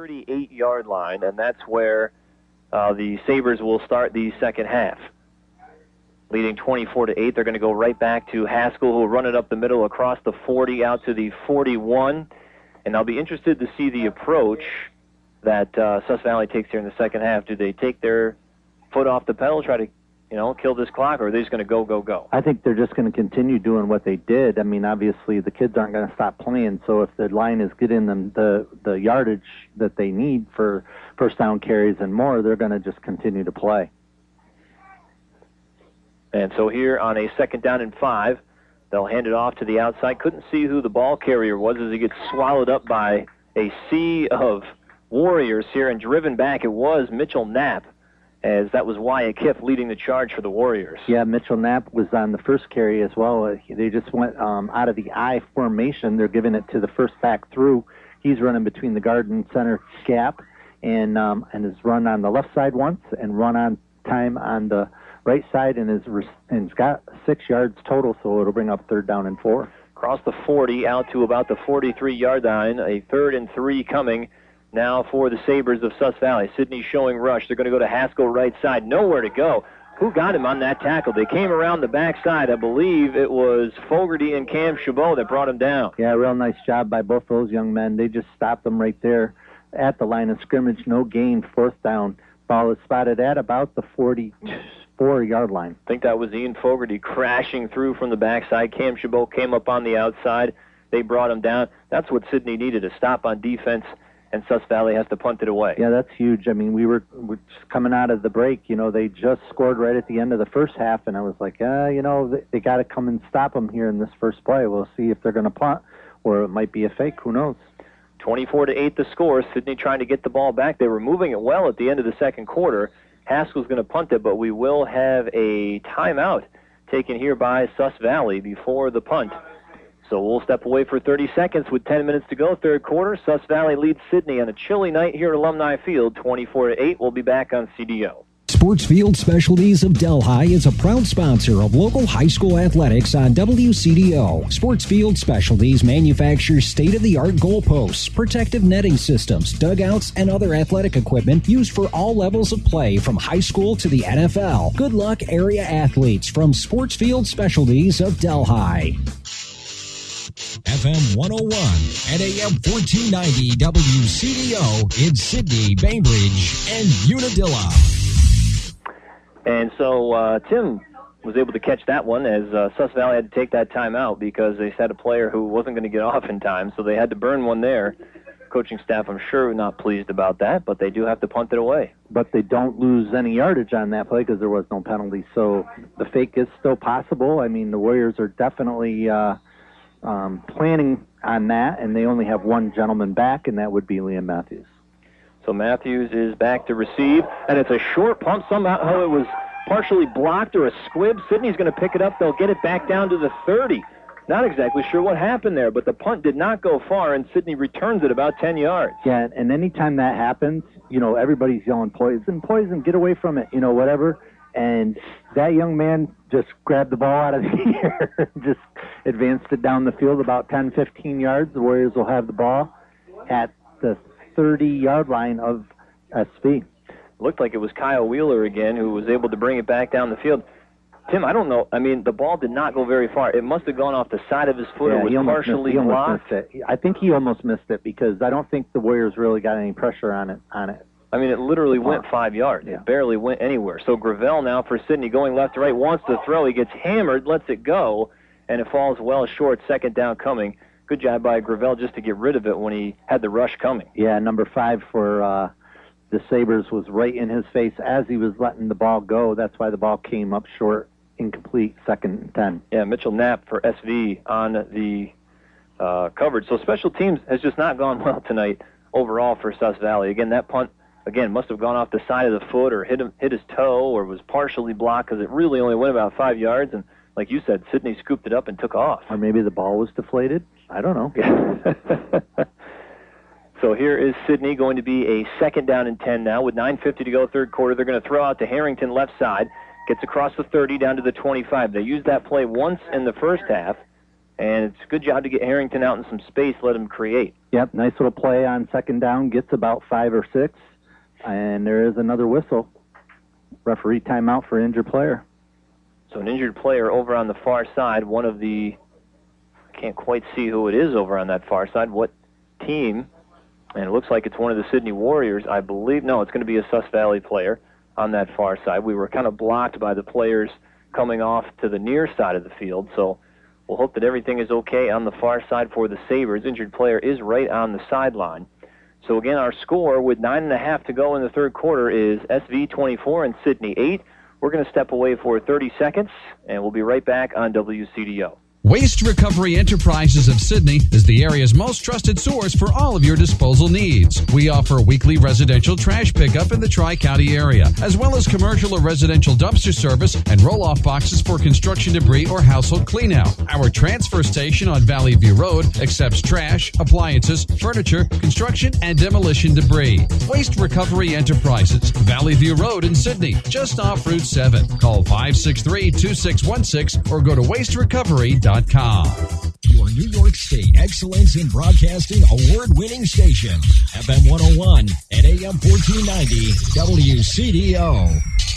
38-yard line, and that's where the Sabres will start the second half. Leading 24-8, they're going to go right back to Haskell, who will run it up the middle across the 40 out to the 41. And I'll be interested to see the approach that Sus Valley takes here in the second half. Do they take their foot off the pedal, try to kill this clock, or are they just going to go? I think they're just going to continue doing what they did. I mean, obviously, the kids aren't going to stop playing, so if the line is getting them the yardage that they need for first down carries and more, they're going to just continue to play. And so here on a 2nd down and 5, they'll hand it off to the outside. Couldn't see who the ball carrier was as he gets swallowed up by a sea of Warriors here, and driven back it was Mitchell Knapp, as that was Wyatt Kiff leading the charge for the Warriors. Yeah, Mitchell Knapp was on the first carry as well. They just went out of the I formation. They're giving it to the first back through. He's running between the guard and center gap, and has run on the left side once and run on time on the right side, and has got 6 yards total, so it'll bring up 3rd down and 4. Across the 40 out to about the 43-yard line, a 3rd and 3 coming now for the Sabres of Sus Valley. Sidney showing rush. They're going to go to Haskell right side. Nowhere to go. Who got him on that tackle? They came around the backside. I believe it was Fogarty and Cam Chabot that brought him down. Yeah, real nice job by both those young men. They just stopped them right there at the line of scrimmage. No gain, 4th down. Ball is spotted at about the 44-yard line. I think that was Ian Fogarty crashing through from the backside. Cam Chabot came up on the outside. They brought him down. That's what Sidney needed, a stop on defense, and Sus Valley has to punt it away. Yeah, that's huge. I mean, we're just coming out of the break. They just scored right at the end of the first half, and I was like, they got to come and stop them here in this first play. We'll see if they're going to punt, or it might be a fake. Who knows? 24-8 the score. Sidney trying to get the ball back. They were moving it well at the end of the second quarter. Haskell's going to punt it, but we will have a timeout taken here by Sus Valley before the punt. So we'll step away for 30 seconds with 10 minutes to go, third quarter. Sus Valley leads Sidney on a chilly night here at Alumni Field, 24-8. We'll be back on CDO. Sportsfield Specialties of Delhi is a proud sponsor of local high school athletics on WCDO. Sportsfield Specialties manufactures state-of-the-art goalposts, protective netting systems, dugouts, and other athletic equipment used for all levels of play from high school to the NFL. Good luck, area athletes, from Sportsfield Specialties of Delhi. FM 101 and AM 1490 WCDO in Sydney, Bainbridge, and Unadilla. And so Tim was able to catch that one as Sus Valley had to take that timeout because they had a player who wasn't going to get off in time, so they had to burn one there. Coaching staff, I'm sure, not pleased about that, but they do have to punt it away. But they don't lose any yardage on that play because there was no penalty, so the fake is still possible. I mean, the Warriors are definitely planning on that, and they only have one gentleman back, and that would be Liam Matthews. So Matthews is back to receive, and it's a short pump. Somehow it was partially blocked or a squib. Sidney's going to pick it up. They'll get it back down to the 30. Not exactly sure what happened there, but the punt did not go far, and Sidney returns it about 10 yards. Yeah, and anytime that happens, everybody's yelling, poison, poison, get away from it, whatever. And that young man just grabbed the ball out of the air and just advanced it down the field about 10, 15 yards. The Warriors will have the ball at the 30-yard line of SV. Looked like it was Kyle Wheeler again who was able to bring it back down the field. Tim, I don't know. I mean, the ball did not go very far. It must have gone off the side of his foot. Yeah, it was partially blocked. I think he almost missed it because I don't think the Warriors really got any pressure on it. I mean, it literally went 5 yards. Yeah. It barely went anywhere. So Gravel now for Sidney going left to right, wants to throw. He gets hammered, lets it go, and it falls well short. 2nd down coming. Good job by Gravel just to get rid of it when he had the rush coming. Yeah, number 5 for the Sabres was right in his face as he was letting the ball go. That's why the ball came up short, incomplete, 2nd and 10. Yeah, Mitchell Knapp for SV on the coverage. So special teams has just not gone well tonight overall for Sus Valley. Again, that punt, must have gone off the side of the foot or hit his toe or was partially blocked because it really only went about 5 yards. And like you said, Sidney scooped it up and took off. Or maybe the ball was deflated. I don't know. So here is Sidney going to be a 2nd down and 10 now with 9:50 to go, third quarter. They're going to throw out to Harrington left side. Gets across the 30 down to the 25. They used that play once in the first half, and it's a good job to get Harrington out in some space, let him create. Yep, nice little play on second down, gets about 5 or 6, and there is another whistle. Referee timeout for injured player. So an injured player over on the far side, one of the, I can't quite see who it is over on that far side, what team, and it looks like it's one of the Sydney Warriors, I believe. No, it's going to be a Sus Valley player on that far side. We were kind of blocked by the players coming off to the near side of the field, so we'll hope that everything is okay on the far side for the Sabres. Injured player is right on the sideline. So again, our score with 9.5 to go in the third quarter is SV 24 and Sydney 8. We're going to step away for 30 seconds, and we'll be right back on WCDO. Waste Recovery Enterprises of Sydney is the area's most trusted source for all of your disposal needs. We offer weekly residential trash pickup in the Tri-County area, as well as commercial or residential dumpster service and roll-off boxes for construction debris or household cleanout. Our transfer station on Valley View Road accepts trash, appliances, furniture, construction, and demolition debris. Waste Recovery Enterprises, Valley View Road in Sydney, just off Route 7. Call 563-2616 or go to wasterecovery.com. Your New York State Excellence in Broadcasting award-winning station, FM 101 and AM 1490 WCDO.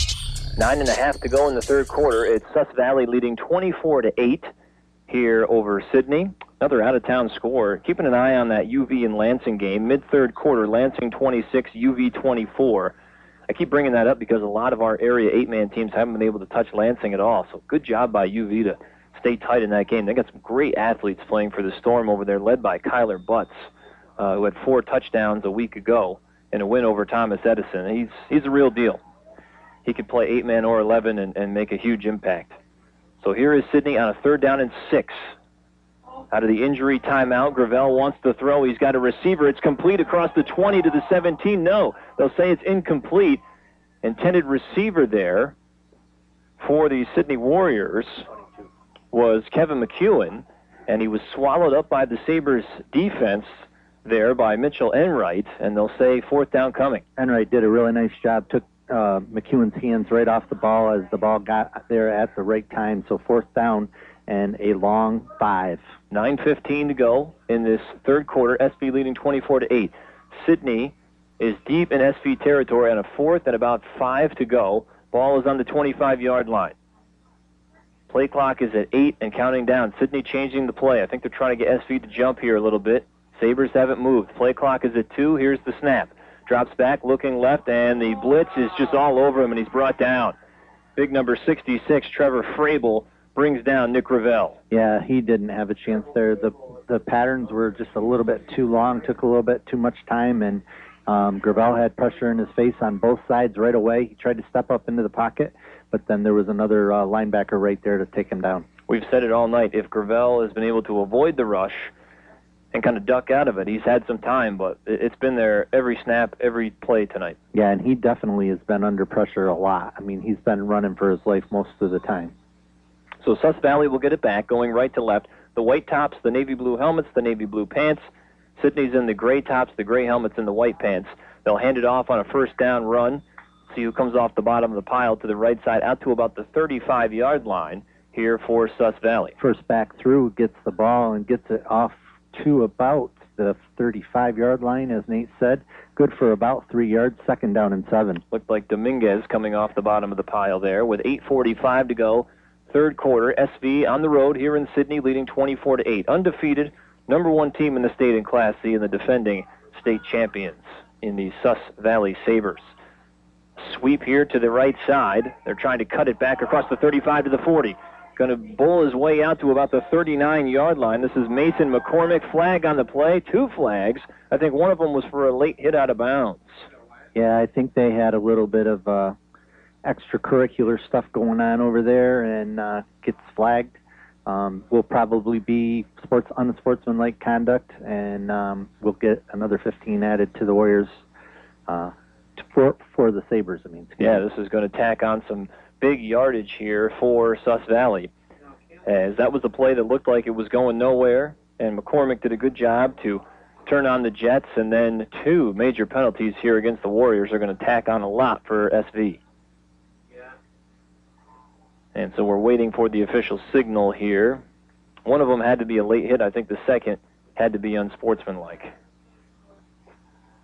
9.5 to go in the third quarter. It's Sus Valley leading 24-8 here over Sydney. Another out-of-town score. Keeping an eye on that UV and Lansing game. Mid-third quarter, Lansing 26, UV 24. I keep bringing that up because a lot of our area 8-man teams haven't been able to touch Lansing at all. So good job by UV to stay tight in that game. They got some great athletes playing for the Storm over there, led by Kyler Butts, who had 4 touchdowns a week ago in a win over Thomas Edison. He's a real deal. He could play 8-man or 11 and make a huge impact. So here is Sydney on a 3rd down and 6. Out of the injury timeout, Gravel wants to throw. He's got a receiver. It's complete across the 20 to the 17. No, they'll say it's incomplete. Intended receiver there for the Sydney Warriors was Kevin McEwen, and he was swallowed up by the Sabres defense there by Mitchell Enright, and they'll say 4th down coming. Enright did a really nice job, took McEwen's hands right off the ball as the ball got there at the right time, so 4th down and a long 5. 9:15 to go in this third quarter, SV leading 24-8. Sydney is deep in SV territory on a 4th and about 5 to go. Ball is on the 25-yard line. Play clock is at 8 and counting down. Sydney changing the play. I think they're trying to get SV to jump here a little bit. Sabres haven't moved. Play clock is at 2. Here's the snap. Drops back, looking left, and the blitz is just all over him, and he's brought down. Big number 66, Trevor Frabel, brings down Nick Ravel. Yeah, he didn't have a chance there. The patterns were just a little bit too long, took a little bit too much time, and Gravel had pressure in his face on both sides right away. He tried to step up into the pocket, but then there was another linebacker right there to take him down. We've said it all night. If Gravel has been able to avoid the rush and kind of duck out of it, he's had some time, but it's been there every snap, every play tonight. Yeah, and he definitely has been under pressure a lot. I mean, he's been running for his life most of the time. So Sus Valley will get it back, going right to left. The white tops, the navy blue helmets, the navy blue pants. Sydney's in the gray tops, the gray helmets, and the white pants. They'll hand it off on a 1st down run. See who comes off the bottom of the pile to the right side, out to about the 35-yard line here for Sus Valley. First back through, gets the ball and gets it off to about the 35-yard line, as Nate said. Good for about 3 yards, 2nd down and 7. Looked like Dominguez coming off the bottom of the pile there with 8:45 to go. Third quarter, SV on the road here in Sydney, leading 24-8. Undefeated, number 1 team in the state in Class C, and the defending state champions in the Sus Valley Sabres. Sweep here to the right side. They're trying to cut it back across the 35 to the 40. Going to bowl his way out to about the 39-yard line. This is Mason McCormick. Flag on the play. 2 flags. I think one of them was for a late hit out of bounds. Yeah, I think they had a little bit of extracurricular stuff going on over there and gets flagged. Will probably be unsportsmanlike conduct, and we'll get another 15 added to the Warriors for the Sabres. Yeah, this is going to tack on some big yardage here for Sus Valley, as that was a play that looked like it was going nowhere, and McCormick did a good job to turn on the Jets, and then 2 major penalties here against the Warriors are going to tack on a lot for SV. And so we're waiting for the official signal here. One of them had to be a late hit. I think the second had to be unsportsmanlike.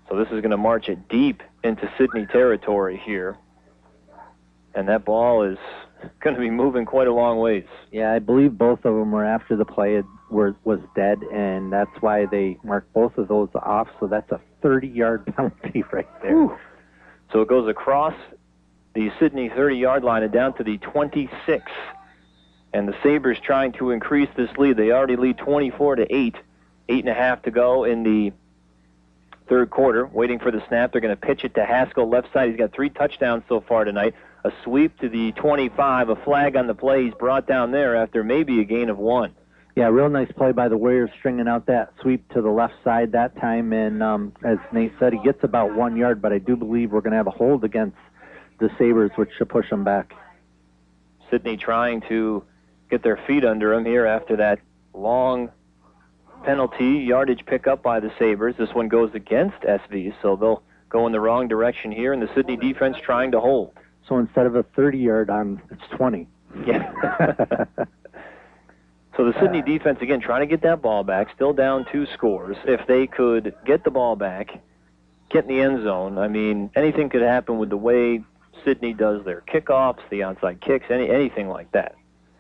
So this is going to march it deep into Sidney territory here. And that ball is going to be moving quite a long ways. Yeah, I believe both of them were after the play was dead, and that's why they marked both of those off. So that's a 30-yard penalty right there. Whew. So it goes across the Sidney 30-yard line and down to the 26. And the Sabres trying to increase this lead. They already lead 24-8. 8.5 to go in the third quarter. Waiting for the snap. They're going to pitch it to Haskell left side. He's got 3 touchdowns so far tonight. A sweep to the 25. A flag on the play. He's brought down there after maybe a gain of 1. Yeah, real nice play by the Warriors, stringing out that sweep to the left side that time. And as Nate said, he gets about 1 yard, but I do believe we're going to have a hold against the Sabres, which should push them back. Sidney trying to get their feet under him here after that long penalty yardage pickup by the Sabres. This one goes against SV, so they'll go in the wrong direction here, and the Sidney defense trying to hold. So instead of a 30-yard on, it's 20. Yeah. So the Sidney defense, again, trying to get that ball back, still down 2 scores. If they could get the ball back, get in the end zone, I mean, anything could happen with the way Sidney does their kickoffs, the onside kicks, anything like that.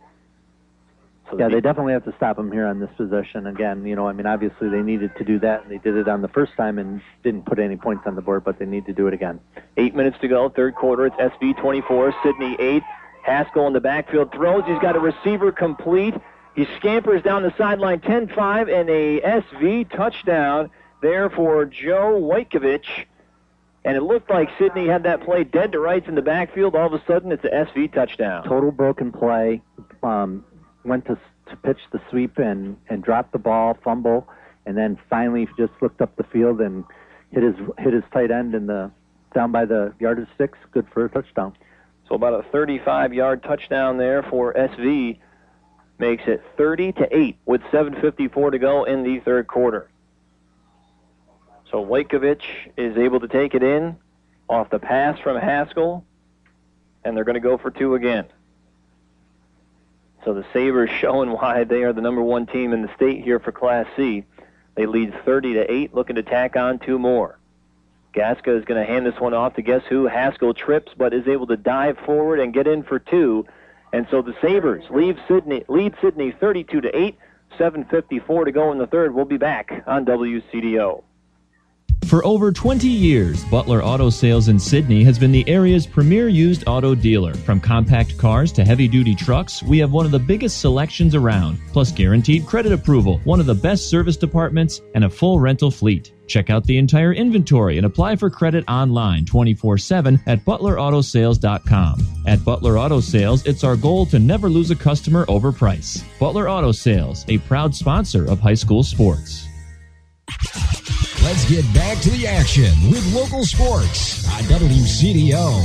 So yeah, they definitely have to stop them here on this possession. Again, I mean, obviously they needed to do that, and they did it on the first time and didn't put any points on the board, but they need to do it again. 8 minutes to go, third quarter. It's SV 24, Sidney 8. Haskell in the backfield throws. He's got a receiver complete. He scampers down the sideline, 10-5, and a SV touchdown there for Joe Wojtkiewicz. And it looked like Sidney had that play dead to rights in the backfield. All of a sudden, it's an SV touchdown. Total broken play. Went to pitch the sweep and dropped the ball, fumble, and then finally just looked up the field and hit his tight end down by the yard of 6. Good for a touchdown. So about a 35-yard touchdown there for SV. Makes it 30-8 with 7:54 to go in the third quarter. So Wojtkiewicz is able to take it in off the pass from Haskell, and they're going to go for 2 again. So the Sabres showing why they are the number 1 team in the state here for Class C. They lead 30-8, looking to tack on 2 more. Gaska is going to hand this one off to guess who? Haskell trips, but is able to dive forward and get in for 2. And so the Sabres lead Sidney 32-8, 7:54 to go in the third. We'll be back on WCDO. For over 20 years, Butler Auto Sales in Sidney has been the area's premier used auto dealer. From compact cars to heavy-duty trucks, we have one of the biggest selections around, plus guaranteed credit approval, one of the best service departments, and a full rental fleet. Check out the entire inventory and apply for credit online 24/7 at ButlerAutoSales.com. At Butler Auto Sales, it's our goal to never lose a customer over price. Butler Auto Sales, a proud sponsor of high school sports. Let's get back to the action with local sports on WCDO.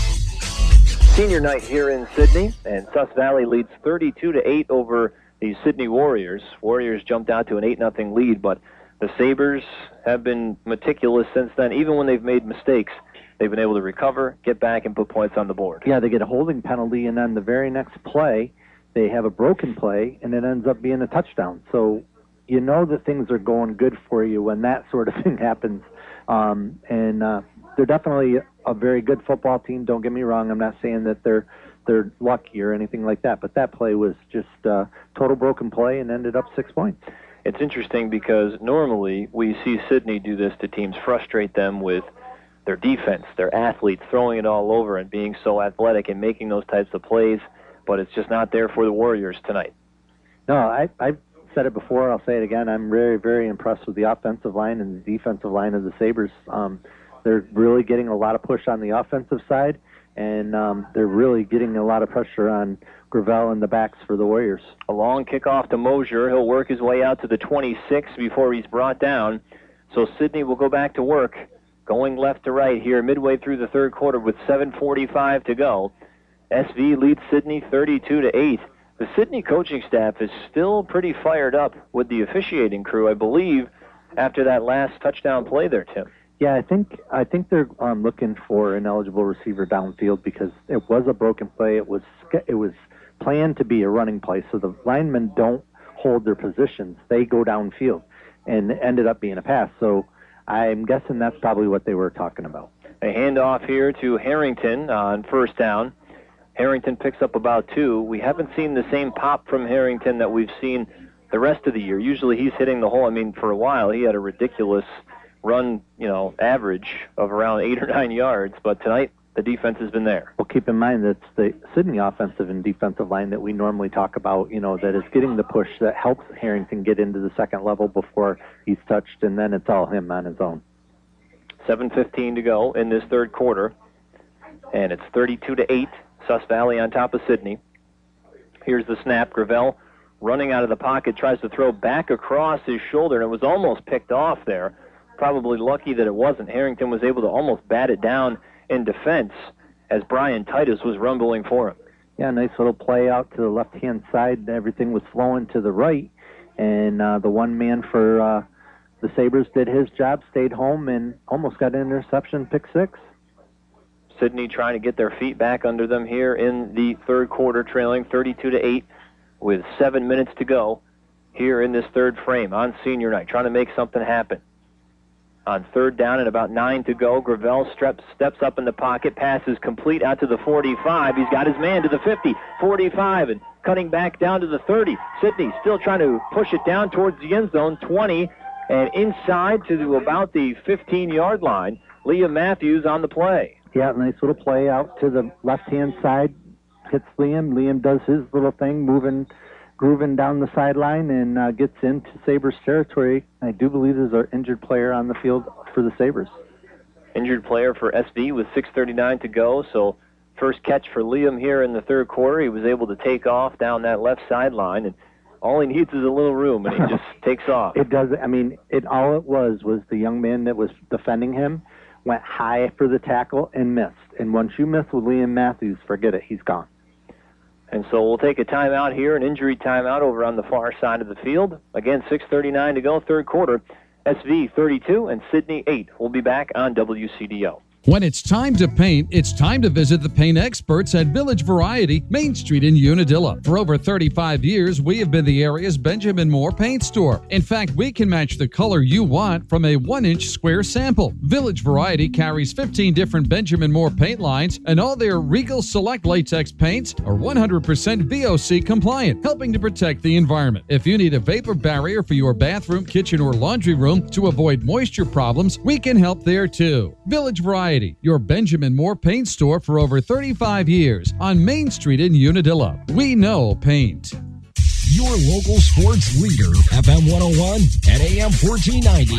Senior night here in Sidney, and Sus Valley leads 32-8 over the Sidney Warriors. Warriors jumped out to an 8-0 lead, but the Sabres have been meticulous since then. Even when they've made mistakes, they've been able to recover, get back, and put points on the board. Yeah, they get a holding penalty, and then the very next play, they have a broken play, and it ends up being a touchdown. So you know that things are going good for you when that sort of thing happens. They're definitely a very good football team. Don't get me wrong. I'm not saying that they're lucky or anything like that, but that play was just total broken play and ended up 6 points. It's interesting because normally we see Sidney do this to teams, frustrate them with their defense, their athletes, throwing it all over and being so athletic and making those types of plays, but it's just not there for the Warriors tonight. No, I've said it before, I'll say it again. I'm very, very impressed with the offensive line and the defensive line of the Sabres. They're really getting a lot of push on the offensive side, and they're really getting a lot of pressure on Gravel and the backs for the Warriors. A long kickoff to Mosier. He'll work his way out to the 26 before he's brought down. So Sidney will go back to work, going left to right here midway through the third quarter with 7:45 to go. SV leads Sidney 32-8. The Sidney coaching staff is still pretty fired up with the officiating crew, I believe, after that last touchdown play there, Tim. Yeah, I think they're looking for an eligible receiver downfield because it was a broken play. It was planned to be a running play, so the linemen don't hold their positions. They go downfield, and it ended up being a pass. So I'm guessing that's probably what they were talking about. A handoff here to Harrington on first down. Harrington picks up about 2. We haven't seen the same pop from Harrington that we've seen the rest of the year. Usually he's hitting the hole. I mean, for a while he had a ridiculous run, average of around 8 or 9 yards, but tonight the defense has been there. Well, keep in mind that's the Sidney offensive and defensive line that we normally talk about, that is getting the push that helps Harrington get into the second level before he's touched, and then it's all him on his own. 7:15 to go in this third quarter, and it's 32-8. Sus Valley on top of Sidney. Here's the snap. Gravel running out of the pocket, tries to throw back across his shoulder, and it was almost picked off there. Probably lucky that it wasn't. Harrington was able to almost bat it down in defense as Brian Titus was rumbling for him. Yeah, nice little play out to the left-hand side. Everything was flowing to the right, and the one man for the Sabres did his job, stayed home, and almost got an interception, pick 6. Sidney trying to get their feet back under them here in the third quarter, trailing 32-8 with 7 minutes to go here in this third frame on senior night, trying to make something happen. On third down and about 9 to go, Gravel steps up in the pocket, passes complete out to the 45. He's got his man to the 50, 45, and cutting back down to the 30. Sidney still trying to push it down towards the end zone, 20, and inside to about the 15-yard line. Liam Matthews on the play. Yeah, nice little play out to the left-hand side. Hits Liam. Liam does his little thing, grooving down the sideline, and gets into Sabres territory. I do believe there's an injured player on the field for the Sabres. Injured player for SV with 6:39 to go, so first catch for Liam here in the third quarter. He was able to take off down that left sideline, and all he needs is a little room, and he just takes off. It does. I mean, all it was the young man that was defending him went high for the tackle and missed. And once you miss with Liam Matthews, forget it. He's gone. And so we'll take a timeout here, an injury timeout over on the far side of the field. Again, 6:39 to go, third quarter. SV 32 and Sidney 8. We'll be back on WCDO. When it's time to paint, it's time to visit the paint experts at Village Variety, Main Street in Unadilla. For over 35 years, we have been the area's Benjamin Moore paint store. In fact, we can match the color you want from a 1-inch square sample. Village Variety carries 15 different Benjamin Moore paint lines, and all their Regal Select latex paints are 100% VOC compliant, helping to protect the environment. If you need a vapor barrier for your bathroom, kitchen, or laundry room to avoid moisture problems, we can help there too. Village Variety, your Benjamin Moore paint store for over 35 years on Main Street in Unadilla. We know paint. Your local sports leader, FM 101 and AM 1490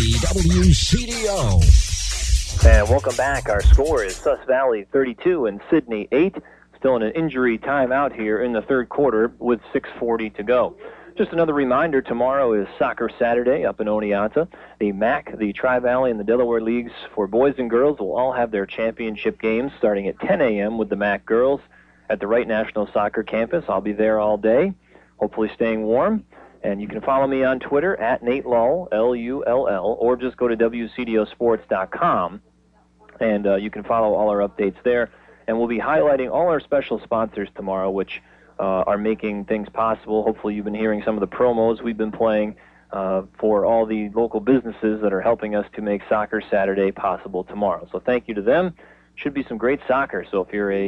WCDO. And welcome back. Our score is Sus Valley 32 and Sidney 8. Still in an injury timeout here in the third quarter with 6:40 to go. Just another reminder, tomorrow is Soccer Saturday up in Oneonta. The MAC, the Tri-Valley, and the Delaware Leagues for boys and girls will all have their championship games starting at 10 a.m. with the MAC girls at the Wright National Soccer Campus. I'll be there all day, hopefully staying warm. And you can follow me on Twitter at Nate Lull, Lull, or just go to WCDOsports.com, and you can follow all our updates there. And we'll be highlighting all our special sponsors tomorrow, which are making things possible. Hopefully you've been hearing some of the promos we've been playing for all the local businesses that are helping us to make Soccer Saturday possible tomorrow. So thank you to them. Should be some great soccer. So if you're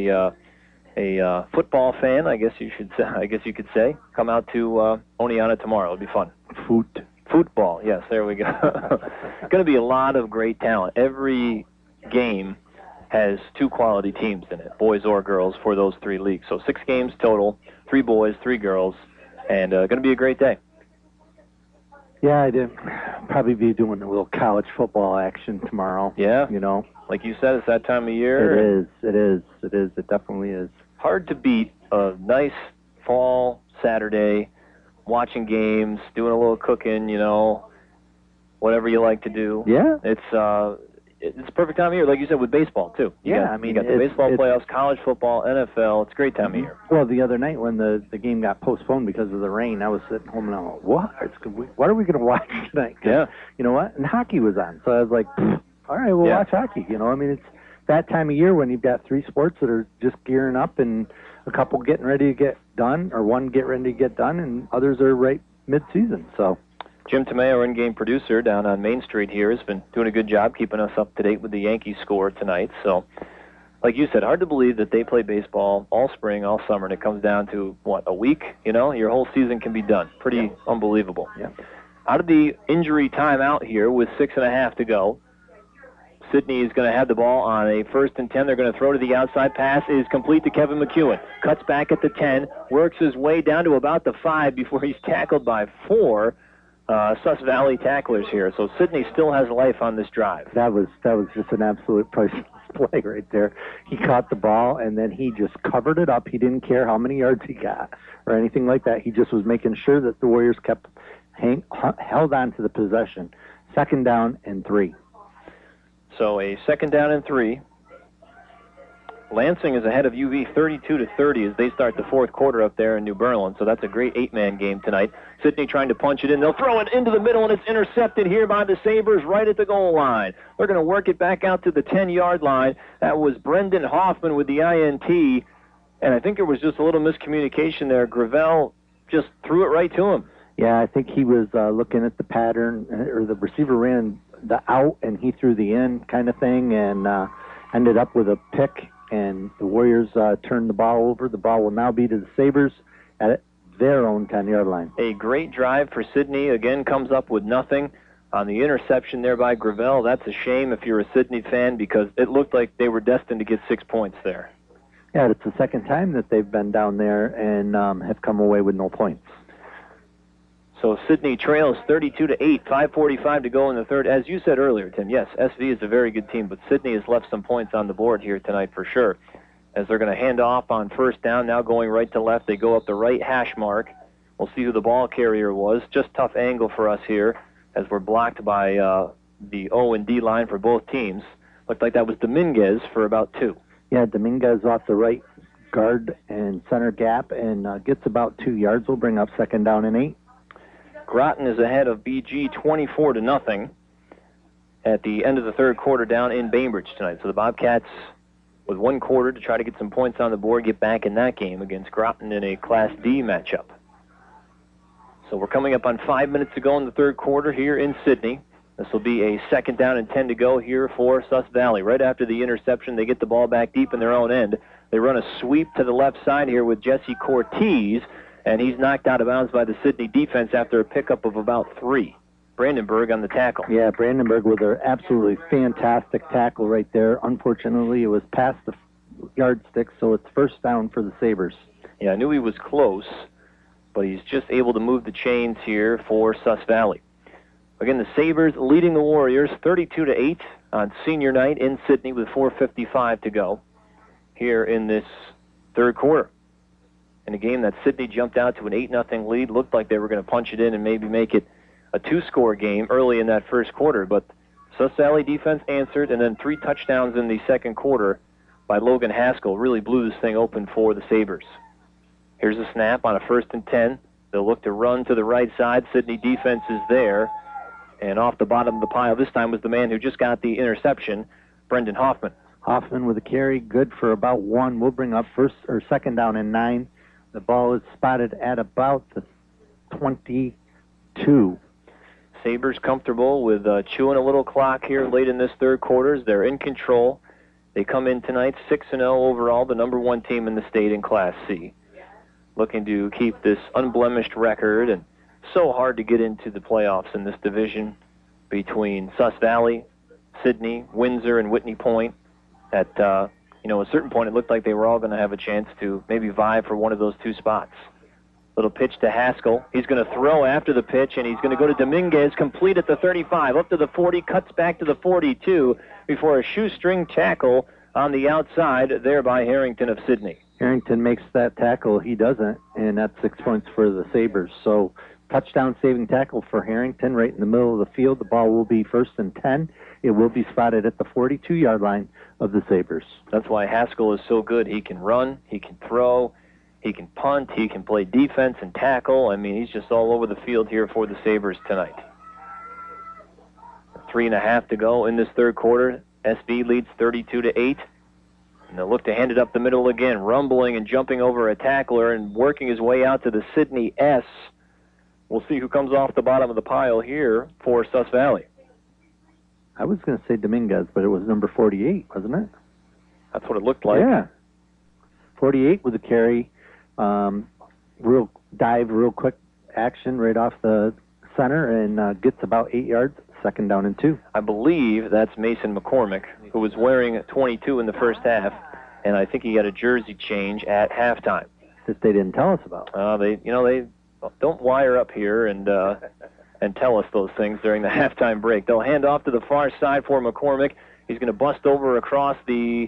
a football fan, I guess you could say, come out to Oneonta tomorrow. It'll be fun. Football. Yes, there we go. Going to be a lot of great talent. Every game has 2 quality teams in it, boys or girls, for those 3 leagues. So 6 games total, 3 boys, 3 girls, and going to be a great day. Yeah, I did. Probably be doing a little college football action tomorrow. Yeah? You know? Like you said, it's that time of year. It is. It definitely is. Hard to beat a nice fall Saturday, watching games, doing a little cooking, whatever you like to do. Yeah. It's a perfect time of year, like you said, with baseball, too. You got the baseball playoffs, college football, NFL. It's a great time of year. Well, the other night when the game got postponed because of the rain, I was sitting home and I'm like, what are we going to watch tonight? Yeah. You know what? And hockey was on. So I was like, all right, we'll watch hockey. It's that time of year when you've got 3 sports that are just gearing up and a couple getting ready to get done, or one getting ready to get done, and others are right mid-season. So Jim Tomeo, our in-game producer down on Main Street here, has been doing a good job keeping us up to date with the Yankees score tonight. So, like you said, hard to believe that they play baseball all spring, all summer, and it comes down to, a week? Your whole season can be done. Pretty unbelievable. Yeah. Out of the injury timeout here with 6.5 to go, Sidney is going to have the ball on a 1st and 10. They're going to throw to the outside. Pass is complete to Kevin McEwen. Cuts back at the 10, works his way down to about the 5 before he's tackled by 4 Sus Valley tacklers here. So Sidney still has life on this drive. That was just an absolute priceless play right there. He caught the ball, and then he just covered it up. He didn't care how many yards he got or anything like that. He just was making sure that the Warriors kept held on to the possession. 2nd down and 3. So a 2nd down and 3. Lansing is ahead of UV 32-30 as they start the 4th quarter up there in New Berlin. So that's a great 8-man game tonight. Sidney trying to punch it in. They'll throw it into the middle, and it's intercepted here by the Sabres right at the goal line. They're going to work it back out to the 10-yard line. That was Brendan Hoffman with the INT, and I think there was just a little miscommunication there. Gravel just threw it right to him. Yeah, I think he was looking at the pattern, or the receiver ran the out, and he threw the in kind of thing, and ended up with a pick. And the Warriors turned the ball over. The ball will now be to the Sabres at their own 10-yard line. A great drive for Sidney. Again, comes up with nothing on the interception there by Gravel. That's a shame if you're a Sidney fan because it looked like they were destined to get 6 points there. Yeah, it's the second time that they've been down there and have come away with no points. So Sidney trails 32-8, 5:45 to go in the third. As you said earlier, Tim, yes, SV is a very good team, but Sidney has left some points on the board here tonight for sure. As they're going to hand off on 1st down, now going right to left. They go up the right hash mark. We'll see who the ball carrier was. Just tough angle for us here as we're blocked by the O and D line for both teams. Looked like that was Dominguez for about 2. Yeah, Dominguez off the right guard and center gap and gets about 2 yards. We'll bring up 2nd down and 8. Groton is ahead of BG 24-0 at the end of the 3rd quarter down in Bainbridge tonight. So the Bobcats with 1 quarter to try to get some points on the board, get back in that game against Groton in a Class D matchup. So we're coming up on 5 minutes to go in the 3rd quarter here in Sidney. This will be a 2nd down and 10 to go here for Sus Valley. Right after the interception, they get the ball back deep in their own end. They run a sweep to the left side here with Jesse Cortez, and he's knocked out of bounds by the Sidney defense after a pickup of about 3. Brandenburg on the tackle. Yeah, Brandenburg with an absolutely fantastic tackle right there. Unfortunately, it was past the yardstick, so it's 1st down for the Sabres. Yeah, I knew he was close, but he's just able to move the chains here for Sus Valley. Again, the Sabres leading the Warriors 32-8 on senior night in Sidney with 4:55 to go here in this 3rd quarter. In a game that Sidney jumped out to an 8-0 lead, looked like they were going to punch it in and maybe make it a 2-score game early in that 1st quarter. But Sus Valley defense answered, and then 3 touchdowns in the 2nd quarter by Logan Haskell really blew this thing open for the Sabres. Here's a snap on a 1st and 10. They'll look to run to the right side. Sidney defense is there. And off the bottom of the pile this time was the man who just got the interception, Brendan Hoffman. Hoffman with a carry, good for about 1. We'll bring up 2nd down and 9. The ball is spotted at about the 22. Sabres comfortable with chewing a little clock here late in this 3rd quarter. They're in control. They come in tonight 6-0 overall, the number 1 team in the state in Class C. Looking to keep this unblemished record, and so hard to get into the playoffs in this division between Sus Valley, Sidney, Windsor, and Whitney Point. At a certain point, it looked like they were all going to have a chance to maybe vie for one of those 2 spots. Little pitch to Haskell. He's going to throw after the pitch, and he's going to go to Dominguez, complete at the 35, up to the 40, cuts back to the 42 before a shoestring tackle on the outside there by Harrington of Sidney. Harrington makes that tackle. He doesn't, and that's 6 points for the Sabres. So touchdown-saving tackle for Harrington right in the middle of the field. The ball will be 1st and 10. It will be spotted at the 42-yard line of the Sabres. That's why Haskell is so good. He can run, he can throw, he can punt, he can play defense and tackle. I mean, he's just all over the field here for the Sabres tonight. 3.5 to go in this 3rd quarter. SV leads 32-8. And they'll look to hand it up the middle again, rumbling and jumping over a tackler and working his way out to the Sidney S we'll see who comes off the bottom of the pile here for Sus Valley. I was going to say Dominguez, but it was number 48, wasn't it? That's what it looked like. Yeah. 48 with a carry. Real quick action right off the center, and gets about 8 yards, 2nd down and 2. I believe that's Mason McCormick, who was wearing 22 in the first half, and I think he got a jersey change at halftime. That they didn't tell us about. They don't wire up here and tell us those things during the halftime break. They'll hand off to the far side for McCormick. He's going to bust over across the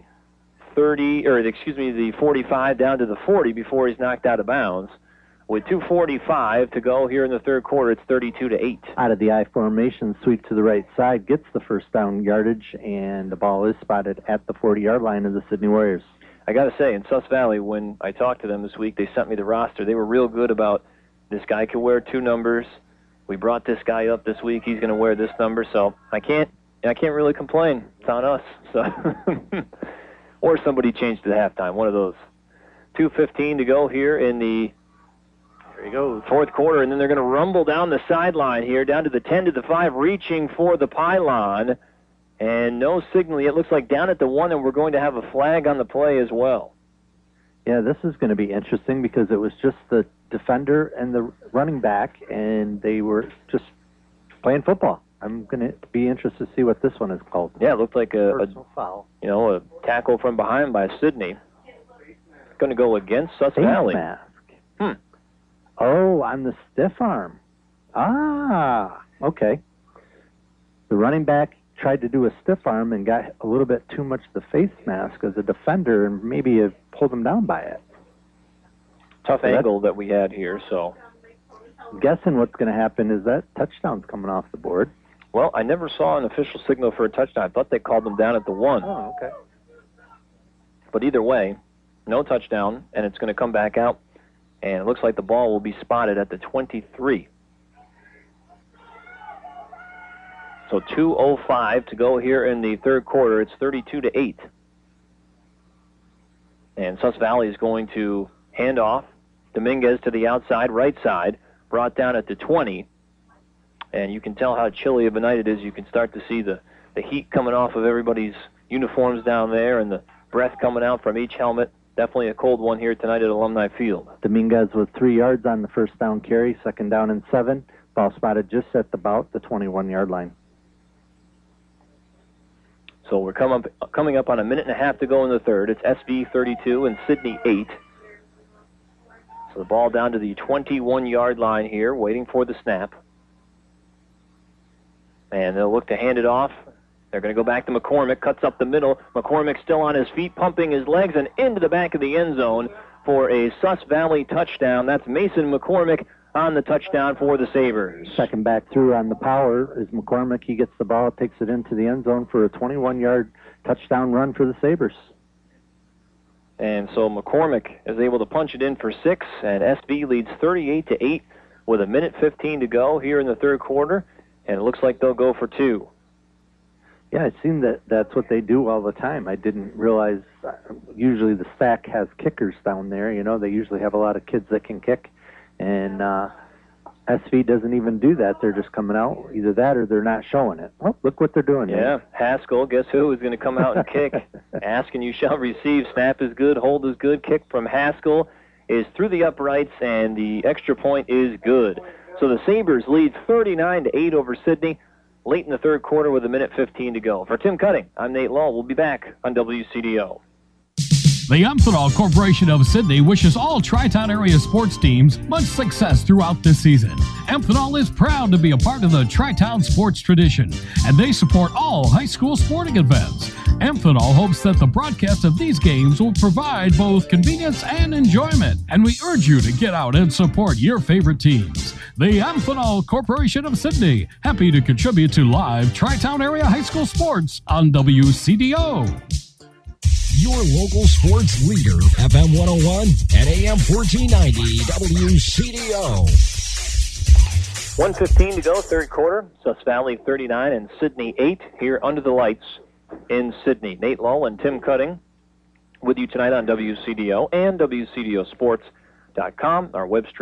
45 down to the 40 before he's knocked out of bounds. With 2:45 to go here in the third quarter, it's 32-8. Out of the I formation, sweep to the right side, gets the first down yardage, and the ball is spotted at the 40-yard line of the Sydney Warriors. I got to say, in Sus Valley, when I talked to them this week, they sent me the roster. They were real good about this guy can wear 2 numbers. We brought this guy up this week. He's going to wear this number, so I can't really complain. It's on us. So, or somebody changed at halftime. One of those. 2:15 to go here in the fourth quarter, and then they're going to rumble down the sideline here, down to the 10 to the 5, reaching for the pylon, and no signal yet. It looks like down at the 1, and we're going to have a flag on the play as well. Yeah, this is going to be interesting because it was just the defender and the running back, and they were just playing football. I'm going to be interested to see what this one is called. Yeah, it looked like a foul. A tackle from behind by Sydney. Going to go against Sus Valley. Mask. Oh, on the stiff arm. Okay. The running back tried to do a stiff arm and got a little bit too much of the face mask as a defender, and maybe it pulled him down by it. Tough angle that we had here, so. I'm guessing what's going to happen is that touchdown's coming off the board. Well, I never saw an official signal for a touchdown. I thought they called them down at the 1. Oh, okay. But either way, no touchdown, and it's going to come back out. And it looks like the ball will be spotted at the 23. So 2:05 to go here in the third quarter. It's 32-8. And Sus Valley is going to hand off. Dominguez to the outside, right side, brought down at the 20. And you can tell how chilly of a night it is. You can start to see the heat coming off of everybody's uniforms down there and the breath coming out from each helmet. Definitely a cold one here tonight at Alumni Field. Dominguez with 3 yards on the first down carry, 2nd down and 7. Ball spotted just at about the 21-yard line. So we're coming up on a minute and a half to go in the third. It's SV 32 and Sydney 8. So the ball down to the 21-yard line here, waiting for the snap. And they'll look to hand it off. They're going to go back to McCormick, cuts up the middle. McCormick still on his feet, pumping his legs, and into the back of the end zone for a Sus Valley touchdown. That's Mason McCormick on the touchdown for the Sabres. Second back through on the power is McCormick. He gets the ball, takes it into the end zone for a 21-yard touchdown run for the Sabres. And so McCormick is able to punch it in for 6, and SV leads 38-8 with a minute 15 to go here in the third quarter, and it looks like they'll go for 2. Yeah, it seemed that's what they do all the time. I didn't realize usually the SAC has kickers down there. They usually have a lot of kids that can kick, and SV doesn't even do that. They're just coming out, either that or they're not showing it. Oh, look what they're doing. Yeah, man. Haskell, guess who is going to come out and kick? Ask and you shall receive. Snap is good, hold is good. Kick from Haskell is through the uprights, and the extra point is good. So the Sabres lead 39-8 over Sydney late in the third quarter with a minute 15 to go. For Tim Cutting, I'm Nate Law. We'll be back on WCDO. The Amphenol Corporation of Sydney wishes all Tri-Town area sports teams much success throughout this season. Amphenol is proud to be a part of the Tri-Town sports tradition, and they support all high school sporting events. Amphenol hopes that the broadcast of these games will provide both convenience and enjoyment, and we urge you to get out and support your favorite teams. The Amphenol Corporation of Sydney, happy to contribute to live Tri-Town area high school sports on WCDO. Your local sports leader, FM 101 and AM 1490 WCDO. 1:15 to go, third quarter. Sus Valley 39 and Sydney 8 here under the lights in Sydney. Nate Lull and Tim Cutting with you tonight on WCDO and WCDOsports.com, our web stream,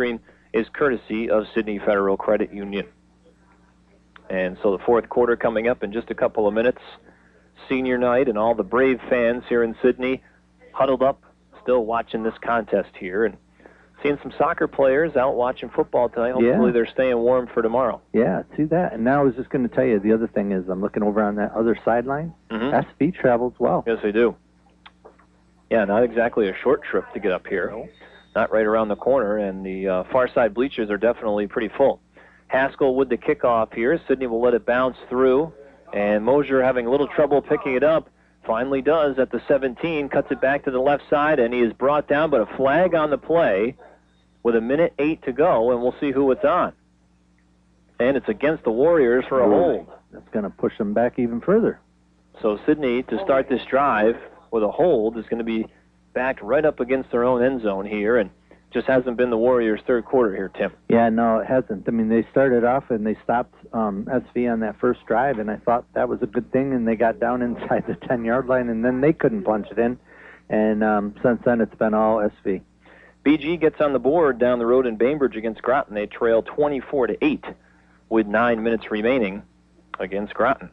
is courtesy of Sidney Federal Credit Union. And so the fourth quarter coming up in just a couple of minutes. Senior night, and all the Brave fans here in Sidney huddled up, still watching this contest here, and seeing some soccer players out watching football tonight. Hopefully they're staying warm for tomorrow. Yeah, see that. And now I was just going to tell you, the other thing is I'm looking over on that other sideline. SV travels well. Yes, they do. Yeah, not exactly a short trip to get up here. Not right around the corner, and the far side bleachers are definitely pretty full. Haskell with the kickoff here. Sidney will let it bounce through, and Mosier having a little trouble picking it up. Finally does at the 17, cuts it back to the left side, and he is brought down, but a flag on the play with 1:08 to go, and we'll see who it's on. And it's against the Warriors for a hold. That's going to push them back even further. So Sidney, to start this drive with a hold, is going to be backed right up against their own end zone here, and just hasn't been the Warriors' third quarter here, Tim. Yeah, no, it hasn't. I mean, they started off and they stopped SV on that first drive, and I thought that was a good thing, and they got down inside the 10-yard line, and then they couldn't punch it in. And since then, it's been all SV. BG gets on the board down the road in Bainbridge against Groton. They trail 24-8 with 9 minutes remaining against Groton.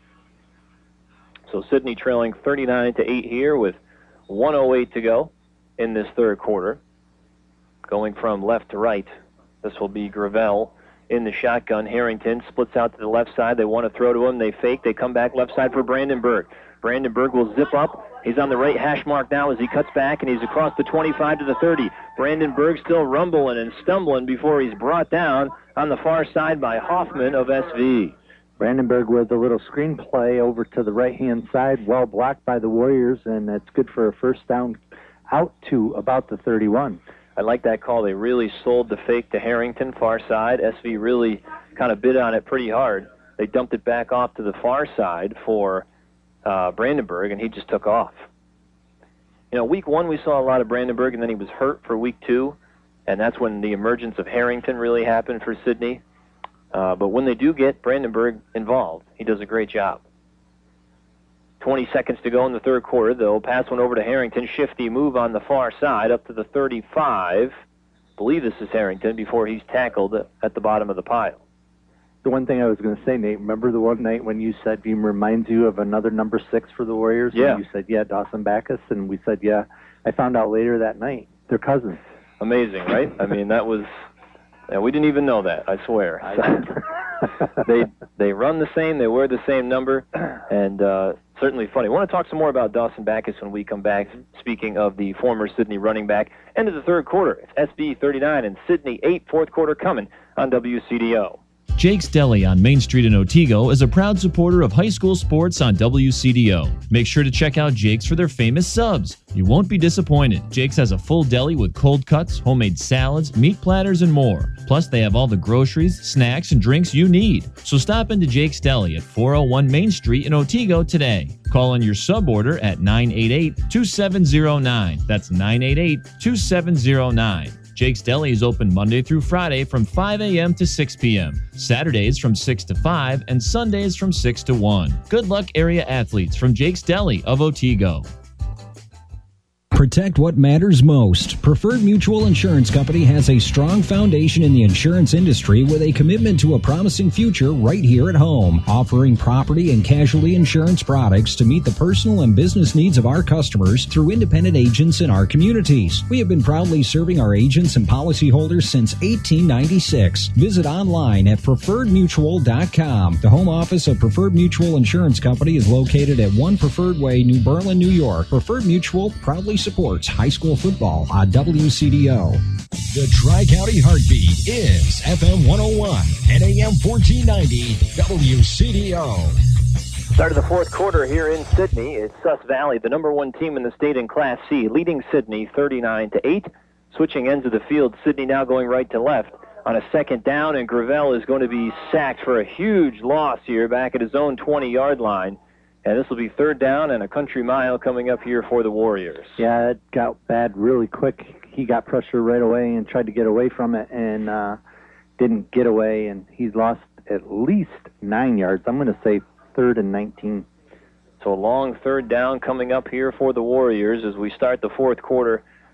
So Sidney trailing 39-8 here with 1:08 to go in this third quarter. Going from left to right, this will be Gravel in the shotgun. Harrington splits out to the left side. They want to throw to him. They fake. They come back left side for Brandenburg. Brandenburg will zip up. He's on the right hash mark now as he cuts back, and he's across the 25 to the 30. Brandenburg still rumbling and stumbling before he's brought down on the far side by Hoffman of SV. Brandenburg with a little screen play over to the right-hand side, well blocked by the Warriors, and it's good for a first down out to about the 31. I like that call. They really sold the fake to Harrington, far side. SV really kind of bid on it pretty hard. They dumped it back off to the far side for Brandenburg, and he just took off. You know, week one we saw a lot of Brandenburg, and then he was hurt for week two, and that's when the emergence of Harrington really happened for Sidney. But when they do get Brandenburg involved, he does a great job. 20 seconds to go in the third quarter. They'll pass one over to Harrington. Shifty move on the far side up to the 35. Believe this is Harrington before he's tackled at the bottom of the pile. The one thing I was going to say, Nate, remember the one night when you said he reminds you of another number 6 for the Warriors? Yeah. And you said, yeah, Dawson Backus, and we said, yeah. I found out later that night. They're cousins. Amazing, right? I mean, that was... Yeah, we didn't even know that, I swear. They run the same, they wear the same number, and certainly funny. I want to talk some more about Dawson Backus when we come back, speaking of the former Sidney running back. End of the third quarter, it's SB 39 and Sidney 8, fourth quarter coming on WCDO. Jake's Deli on Main Street in Otsego is a proud supporter of high school sports on WCDO. Make sure to check out Jake's for their famous subs. You won't be disappointed. Jake's has a full deli with cold cuts, homemade salads, meat platters, and more. Plus, they have all the groceries, snacks, and drinks you need. So stop into Jake's Deli at 401 Main Street in Otsego today. Call in your sub order at 988-2709. That's 988-2709. Jake's Deli is open Monday through Friday from 5 a.m. to 6 p.m., Saturdays from 6 to 5, and Sundays from 6 to 1. Good luck, area athletes from Jake's Deli of Otsego. Protect what matters most. Preferred Mutual Insurance Company has a strong foundation in the insurance industry with a commitment to a promising future right here at home, offering property and casualty insurance products to meet the personal and business needs of our customers through independent agents in our communities. We have been proudly serving our agents and policyholders since 1896. Visit online at preferredmutual.com. The home office of Preferred Mutual Insurance Company is located at 1 Preferred Way, New Berlin, New York. Preferred Mutual proudly supports high school football on WCDO. The Tri-County Heartbeat is FM 101 and AM 1490 WCDO. Start of the fourth quarter here in Sidney. It's Sus Valley, the number one team in the state in Class C, leading Sidney 39-8. Switching ends of the field, Sidney now going right to left on a second down, and Gravel is going to be sacked for a huge loss here back at his own 20-yard line. And this will be third down and a country mile coming up here for the Warriors. Yeah, it got bad really quick. He got pressure right away and tried to get away from it and didn't get away, and he's lost at least 9 yards. I'm going to say 3rd and 19. So a long third down coming up here for the Warriors as we start the fourth quarter.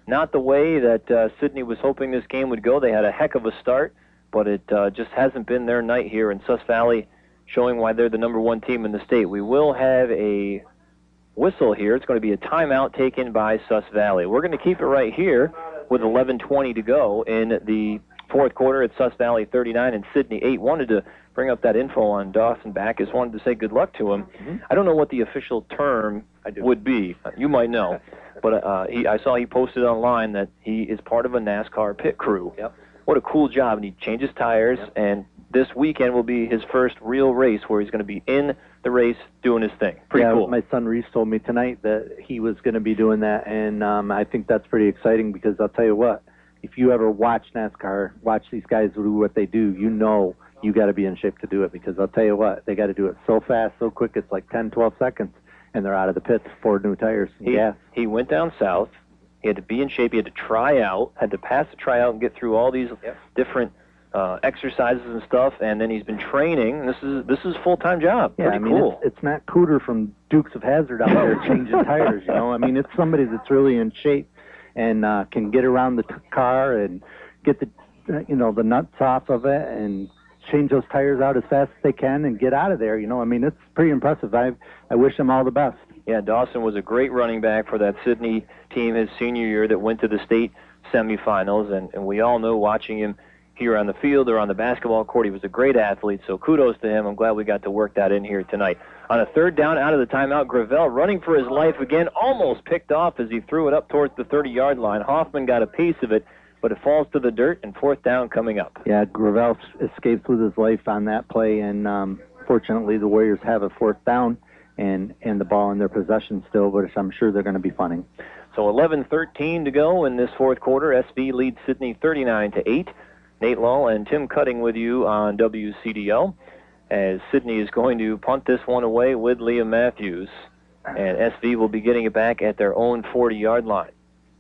not the way that Sidney was hoping this game would go. They had a heck of a start, but it just hasn't been their night here in Sus Valley, showing why they're the number 1 team in the state. We will have a whistle here. It's going to be a timeout taken by Sus Valley. We're going to keep it right here with 11:20 to go in the fourth quarter at Sus Valley 39 and Sidney 8. Wanted to bring up that info on Dawson Backus. Wanted to say good luck to him. I don't know what the official term would be. You might know. But I saw he posted online that he is part of a NASCAR pit crew. Yep. What a cool job. And he changes tires, and this weekend will be his first real race where he's going to be in the race doing his thing. Pretty cool. My son Reese told me tonight that he was going to be doing that, and I think that's pretty exciting because I'll tell you what, if you ever watch NASCAR, watch these guys do what they do, you know you got to be in shape to do it because I'll tell you what, they got to do it so fast, so quick, it's like 10, 12 seconds, and they're out of the pits, 4 new tires. He went down south. He had to be in shape. He had to try out, had to pass the tryout and get through all these different exercises and stuff, and then he's been training. This is a full-time job. Yeah, Pretty cool. It's not Cooter from Dukes of Hazzard out there changing tires, you know. I mean, it's somebody that's really in shape and can get around the car and get the the nuts off of it and change those tires out as fast as they can and get out of there. You know, I mean, it's pretty impressive. I wish him all the best. Yeah, Dawson was a great running back for that Sidney team his senior year that went to the state semifinals, and we all know watching him here on the field or on the basketball court, he was a great athlete, so kudos to him. I'm glad we got to work that in here tonight. On a third down out of the timeout, Gravel running for his life again, almost picked off as he threw it up towards the 30-yard line. Hoffman got a piece of it, but it falls to the dirt, and fourth down coming up. Yeah, Gravel escapes with his life on that play, and fortunately the Warriors have a fourth down and the ball in their possession still, which I'm sure they're going to be punting. So 11:13 to go in this fourth quarter. SV leads Sidney 39-8. Nate Lull and Tim Cutting with you on WCDL as Sidney is going to punt this one away with Liam Matthews, and SV will be getting it back at their own 40-yard line.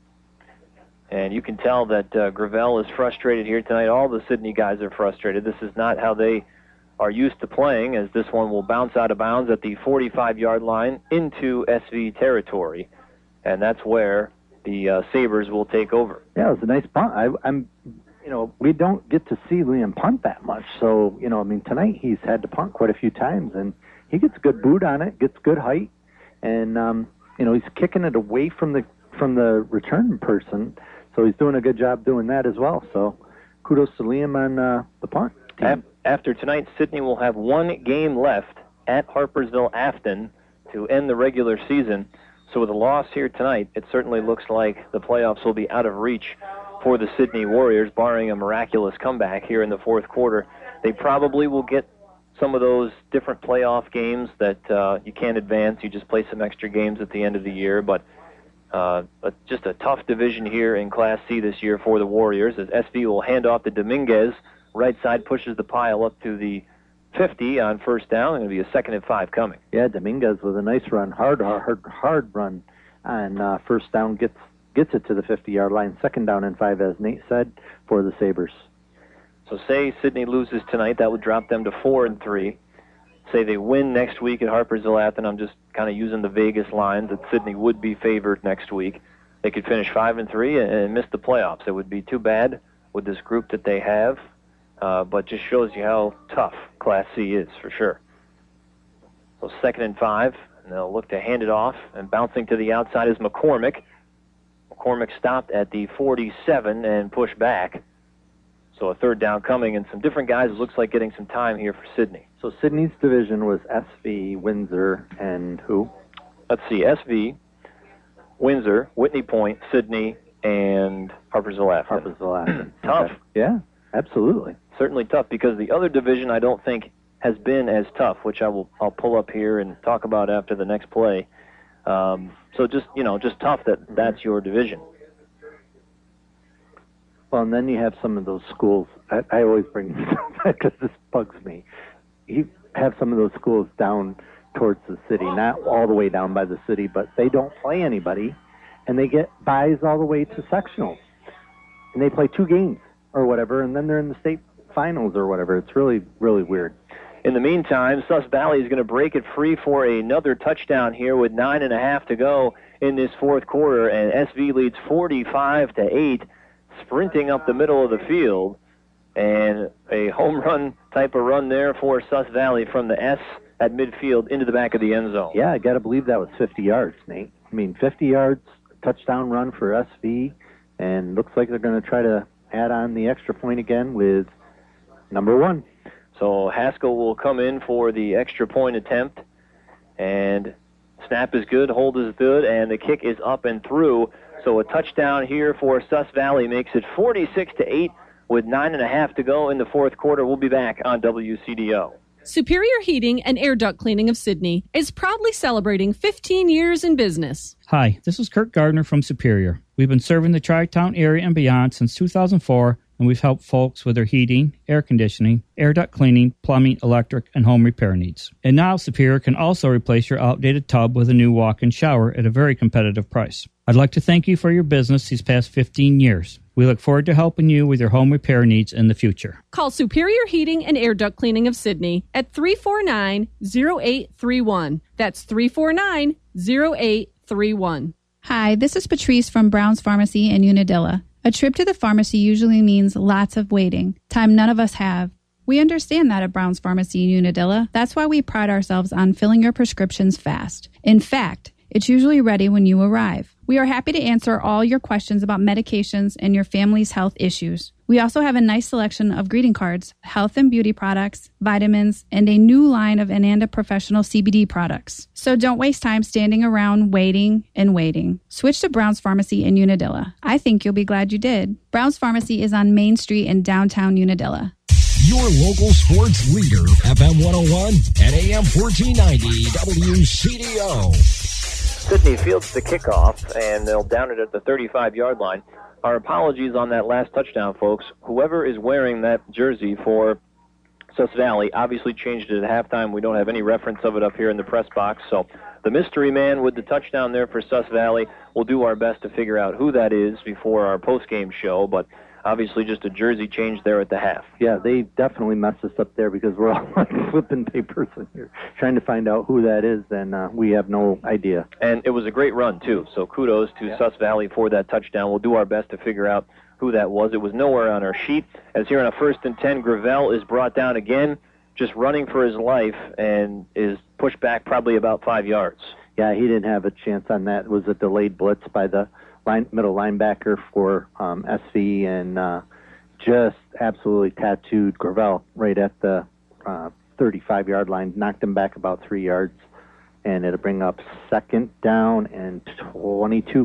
And you can tell that Gravel is frustrated here tonight. All the Sidney guys are frustrated. This is not how they are used to playing, as this one will bounce out of bounds at the 45-yard line into SV territory, and that's where the Sabres will take over. Yeah, it was a nice punt. We don't get to see Liam punt that much, so tonight he's had to punt quite a few times, and he gets a good boot on it, gets good height, and he's kicking it away from the return person, so he's doing a good job doing that as well. So kudos to Liam on the punt. After tonight, Sidney will have one game left at Harpersville Afton to end the regular season. So with a loss here tonight, it certainly looks like the playoffs will be out of reach for the Sidney Warriors, barring a miraculous comeback here in the fourth quarter. They probably will get some of those different playoff games that you can't advance. You just play some extra games at the end of the year. But just a tough division here in Class C this year for the Warriors, as SV will hand off to Dominguez. Right side pushes the pile up to the 50 on first down. It's going to be a 2nd and 5 coming. Yeah, Dominguez with a nice run, hard run on first down, gets it to the 50-yard line. 2nd down and 5, as Nate said, for the Sabres. So say Sidney loses tonight, that would drop them to 4-3. Say they win next week at Harpersville Afton. I'm just kind of using the Vegas lines that Sidney would be favored next week. They could finish 5-3 and miss the playoffs. It would be too bad with this group that they have. But just shows you how tough Class C is, for sure. So 2nd and 5, and they'll look to hand it off, and bouncing to the outside is McCormick. McCormick stopped at the 47 and pushed back. So a 3rd down coming, and some different guys. It looks like getting some time here for Sidney. So Sidney's division was SV, Windsor, and who? Let's see, SV, Windsor, Whitney Point, Sidney, and Harpersville Afton. Harpersville Afton. Tough. Okay. Yeah, absolutely. Certainly tough, because the other division I don't think has been as tough, which I'll pull up here and talk about after the next play. So just tough that's your division. Well, and then you have some of those schools. I always bring this up because this bugs me. You have some of those schools down towards the city, not all the way down by the city, but they don't play anybody, and they get buys all the way to sectionals, and they play 2 games or whatever, and then they're in the state finals or whatever. It's really, really weird. In the meantime, Sus Valley is going to break it free for another touchdown here with 9.5 to go in this fourth quarter, and SV leads 45-8, sprinting up the middle of the field. And a home run type of run there for Sus Valley from the S at midfield into the back of the end zone. Yeah, I got to believe that was 50 yards, Nate. I mean, 50 yards, touchdown run for SV, and looks like they're going to try to add on the extra point again with number 1. So Haskell will come in for the extra point attempt, and snap is good, hold is good, and the kick is up and through. So a touchdown here for Sus Valley makes it 46-8 with 9.5 to go in the fourth quarter. We'll be back on WCDO. Superior Heating and Air Duct Cleaning of Sidney is proudly celebrating 15 years in business. Hi, this is Kurt Gardner from Superior. We've been serving the Tri-Town area and beyond since 2004, and we've helped folks with their heating, air conditioning, air duct cleaning, plumbing, electric, and home repair needs. And now Superior can also replace your outdated tub with a new walk-in shower at a very competitive price. I'd like to thank you for your business these past 15 years. We look forward to helping you with your home repair needs in the future. Call Superior Heating and Air Duct Cleaning of Sidney at 349-0831. That's 349-0831. Hi, this is Patrice from Brown's Pharmacy in Unadilla. A trip to the pharmacy usually means lots of waiting, time none of us have. We understand that at Brown's Pharmacy in Unadilla. That's why we pride ourselves on filling your prescriptions fast. In fact, it's usually ready when you arrive. We are happy to answer all your questions about medications and your family's health issues. We also have a nice selection of greeting cards, health and beauty products, vitamins, and a new line of Ananda Professional CBD products. So don't waste time standing around waiting and waiting. Switch to Brown's Pharmacy in Unadilla. I think you'll be glad you did. Brown's Pharmacy is on Main Street in downtown Unadilla. Your local sports leader, FM 101 and AM 1490 WCDO. Sidney fields the kickoff, and they'll down it at the 35-yard line. Our apologies on that last touchdown, folks. Whoever is wearing that jersey for Sus Valley obviously changed it at halftime. We don't have any reference of it up here in the press box. So the mystery man with the touchdown there for Sus Valley, we'll do our best to figure out who that is before our post-game show, but obviously just a jersey change there at the half. Yeah, they definitely messed us up there because we're all like flipping papers and you're trying to find out who that is, and we have no idea. And it was a great run, too, so kudos to Sus Valley for that touchdown. We'll do our best to figure out who that was. It was nowhere on our sheet. As here on a 1st and 10, Gravel is brought down again, just running for his life, and is pushed back probably about 5 yards. Yeah, he didn't have a chance on that. It was a delayed blitz by the middle linebacker for SV, and just absolutely tattooed Gravel right at the 35-yard line, knocked him back about 3 yards, and it'll bring up 2nd down and 22.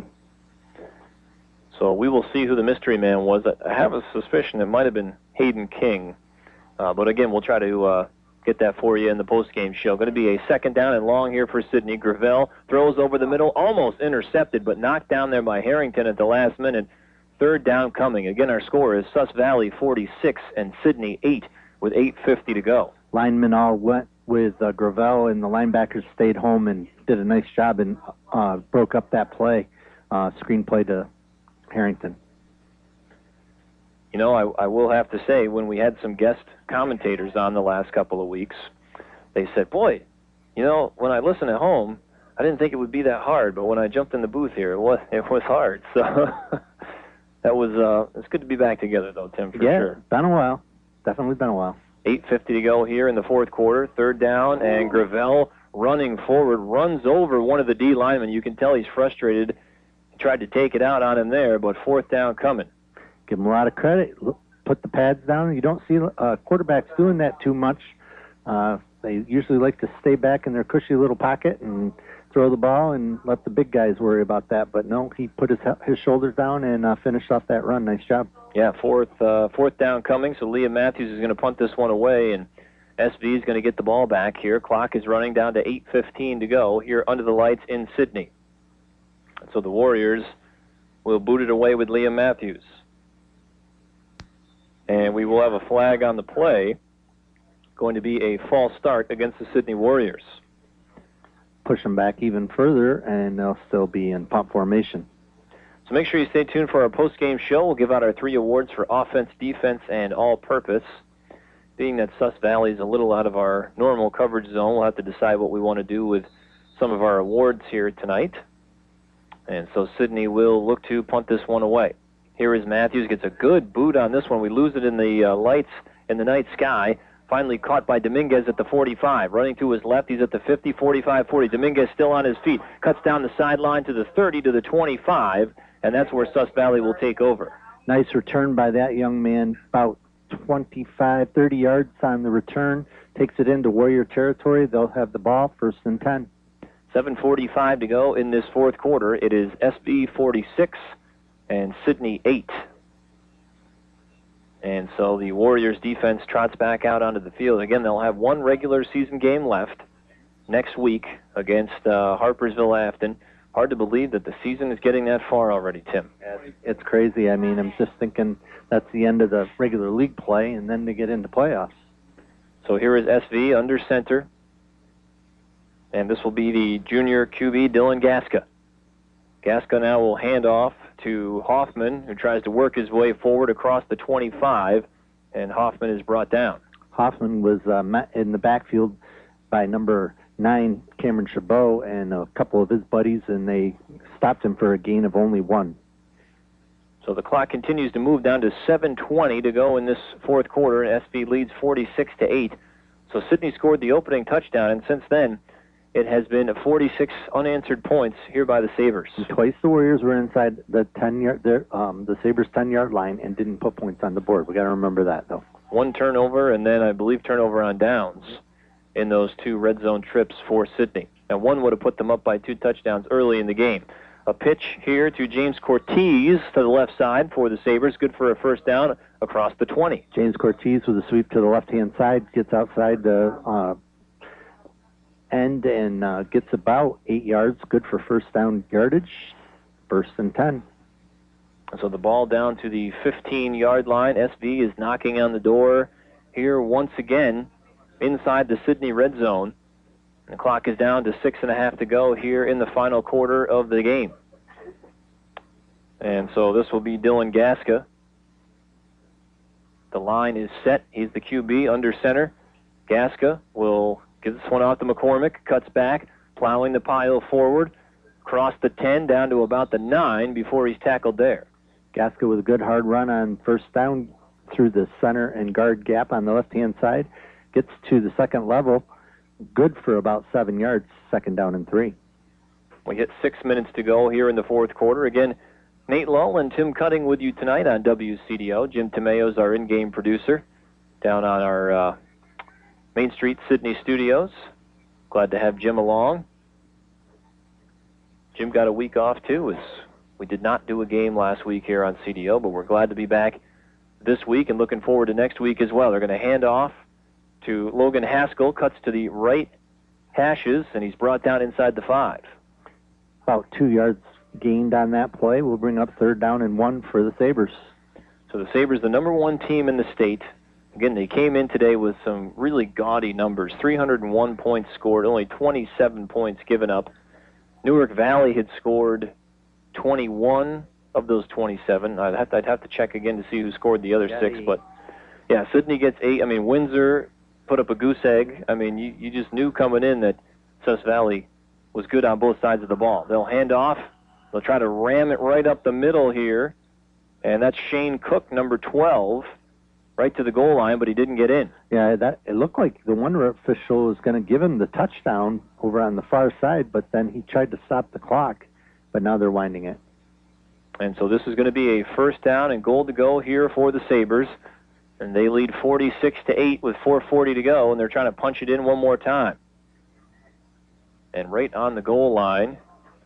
So we will see who the mystery man was. I have a suspicion it might have been Hayden King, but again, we'll try to get that for you in the post-game show. Going to be a 2nd down and long here for Sidney. Gravel throws over the middle, almost intercepted, but knocked down there by Harrington at the last minute. 3rd down coming. Again, our score is Sus Valley 46 and Sidney 8 with 8:50 to go. Linemen all went with Gravel, and the linebackers stayed home and did a nice job and broke up that play, screenplay to Harrington. You know, I will have to say, when we had some guest commentators on the last couple of weeks, they said, boy, you know, when I listen at home, I didn't think it would be that hard, but when I jumped in the booth here, it was hard. So that was it's good to be back together, though, Tim, for sure. Yeah, been a while. Definitely been a while. 8:50 to go here in the fourth quarter. 3rd down, and Gravel running forward, runs over one of the D linemen. You can tell he's frustrated. He tried to take it out on him there, but 4th down coming. Give them a lot of credit. Put the pads down. You don't see quarterbacks doing that too much. They usually like to stay back in their cushy little pocket and throw the ball and let the big guys worry about that. But no, he put his shoulders down and finished off that run. Nice job. Yeah, 4th down coming, so Liam Matthews is going to punt this one away, and SV is going to get the ball back here. Clock is running down to 8:15 to go here under the lights in Sidney. So the Warriors will boot it away with Liam Matthews. And we will have a flag on the play. Going to be a false start against the Sidney Warriors. Push them back even further, and they'll still be in pump formation. So make sure you stay tuned for our post-game show. We'll give out our 3 awards for offense, defense, and all-purpose. Being that Sus Valley is a little out of our normal coverage zone, we'll have to decide what we want to do with some of our awards here tonight. And so Sidney will look to punt this one away. Here is Matthews, gets a good boot on this one. We lose it in the lights in the night sky. Finally caught by Dominguez at the 45. Running to his left, he's at the 50, 45, 40. Dominguez still on his feet. Cuts down the sideline to the 30, to the 25, and that's where Sus Valley will take over. Nice return by that young man, about 25, 30 yards on the return. Takes it into Warrior territory. They'll have the ball, 1st and 10. 7:45 to go in this fourth quarter. It is SV 46 and Sidney 8. And so the Warriors defense trots back out onto the field. Again, they'll have one regular season game left next week against Harpersville Afton. Hard to believe that the season is getting that far already, Tim. It's crazy. I mean, I'm just thinking that's the end of the regular league play, and then they get into playoffs. So here is SV under center. And this will be the junior QB, Dylan Gaska. Gaska now will hand off to Hoffman, who tries to work his way forward across the 25, and Hoffman is brought down. Hoffman was met in the backfield by number 9, Cameron Chabot, and a couple of his buddies, and they stopped him for a gain of only 1. So the clock continues to move down to 7:20 to go in this fourth quarter. SV leads 46-8. So Sidney scored the opening touchdown, and since then, it has been 46 unanswered points here by the Sabres. And twice the Warriors were inside the 10-yard, the Sabres' 10-yard line and didn't put points on the board. We got to remember that, though. One turnover, and then I believe turnover on downs in those 2 red zone trips for Sidney. And one would have put them up by 2 touchdowns early in the game. A pitch here to James Cortez to the left side for the Sabres. Good for a first down across the 20. James Cortez with a sweep to the left-hand side, gets outside the end and gets about 8 yards. Good for first down yardage. 1st and 10. So the ball down to the 15-yard line. SV is knocking on the door here once again inside the Sidney red zone. The clock is down to 6.5 to go here in the final quarter of the game. And so this will be Dylan Gaska. The line is set. He's the QB under center. Gaska will give this one off to McCormick. Cuts back, plowing the pile forward. Across the 10, down to about the 9 before he's tackled there. Gaska with a good hard run on first down through the center and guard gap on the left-hand side. Gets to the second level. Good for about 7 yards, 2nd down and 3. We hit 6 minutes to go here in the fourth quarter. Again, Nate Lull and Tim Cutting with you tonight on WCDO. Jim Tomeo's our in-game producer down on our Main Street Sidney studios. Glad to have Jim along. Jim got a week off, too, as we did not do a game last week here on CDO, but we're glad to be back this week and looking forward to next week as well. They're going to hand off to Logan Haskell, cuts to the right hashes, and he's brought down inside the 5. About 2 yards gained on that play. We'll bring up 3rd down and 1 for the Sabres. So the Sabres, the number 1 team in the state. Again, they came in today with some really gaudy numbers. 301 points scored, only 27 points given up. Newark Valley had scored 21 of those 27. I'd have to check again to see who scored the other 6, but yeah, Sidney gets 8. I mean, Windsor put up a goose egg. I mean, you just knew coming in that Sus Valley was good on both sides of the ball. They'll hand off. They'll try to ram it right up the middle here, and that's Shane Cook, number 12, right to the goal line, but he didn't get in. Yeah, it looked like the one official was going to give him the touchdown over on the far side, but then he tried to stop the clock, but now they're winding it. And so this is going to be a first down and goal to go here for the Sabres. And they lead 46-8 with 4:40 to go, and they're trying to punch it in one more time. And right on the goal line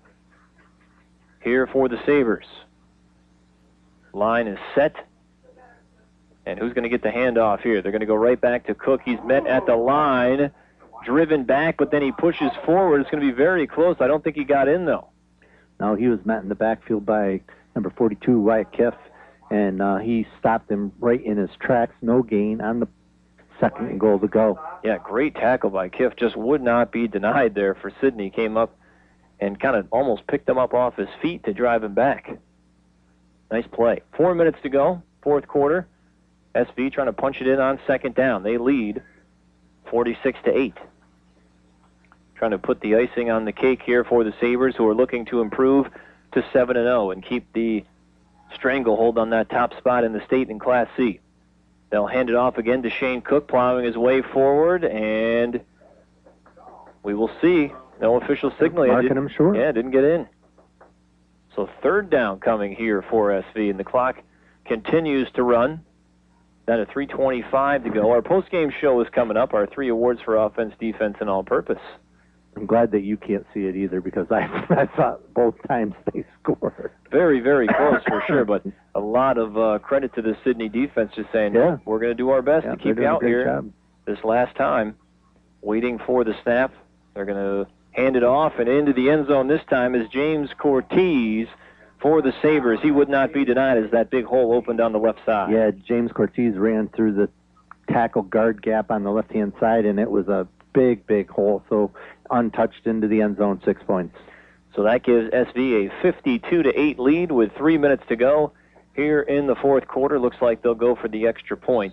here for the Sabres. Line is set. And who's going to get the handoff here? They're going to go right back to Cook. He's met at the line, driven back, but then he pushes forward. It's going to be very close. I don't think he got in, though. No, he was met in the backfield by number 42, Wyatt Kiff. And he stopped him right in his tracks, no gain on the 2nd and goal to go. Yeah, great tackle by Kiff. Just would not be denied there for Sidney. Came up and kind of almost picked him up off his feet to drive him back. Nice play. 4 minutes to go, fourth quarter. SV trying to punch it in on 2nd down. They lead 46-8. Trying to put the icing on the cake here for the Sabres, who are looking to improve to 7-0 and keep the stranglehold on that top spot in the state in Class C. They'll hand it off again to Shane Cook, plowing his way forward, and we will see. No official signal. Marking him short. Yeah, didn't get in. So third down coming here for SV, and the clock continues to run. Down to 3:25 to go. Our post-game show is coming up, our 3 awards for offense, defense, and all-purpose. I'm glad that you can't see it either, because I thought both times they scored. Very, very close for sure, but a lot of credit to the Sidney defense just saying, we're going to do our best to keep you out here this last time. Waiting for the snap. They're going to hand it off, and into the end zone this time is James Cortez for the Sabres. He would not be denied as that big hole opened on the left side. Yeah, James Cortez ran through the tackle guard gap on the left-hand side, and it was a big, big hole. So untouched into the end zone, 6 points. So that gives SV a 52-8 lead with 3 minutes to go here in the fourth quarter. Looks like they'll go for the extra point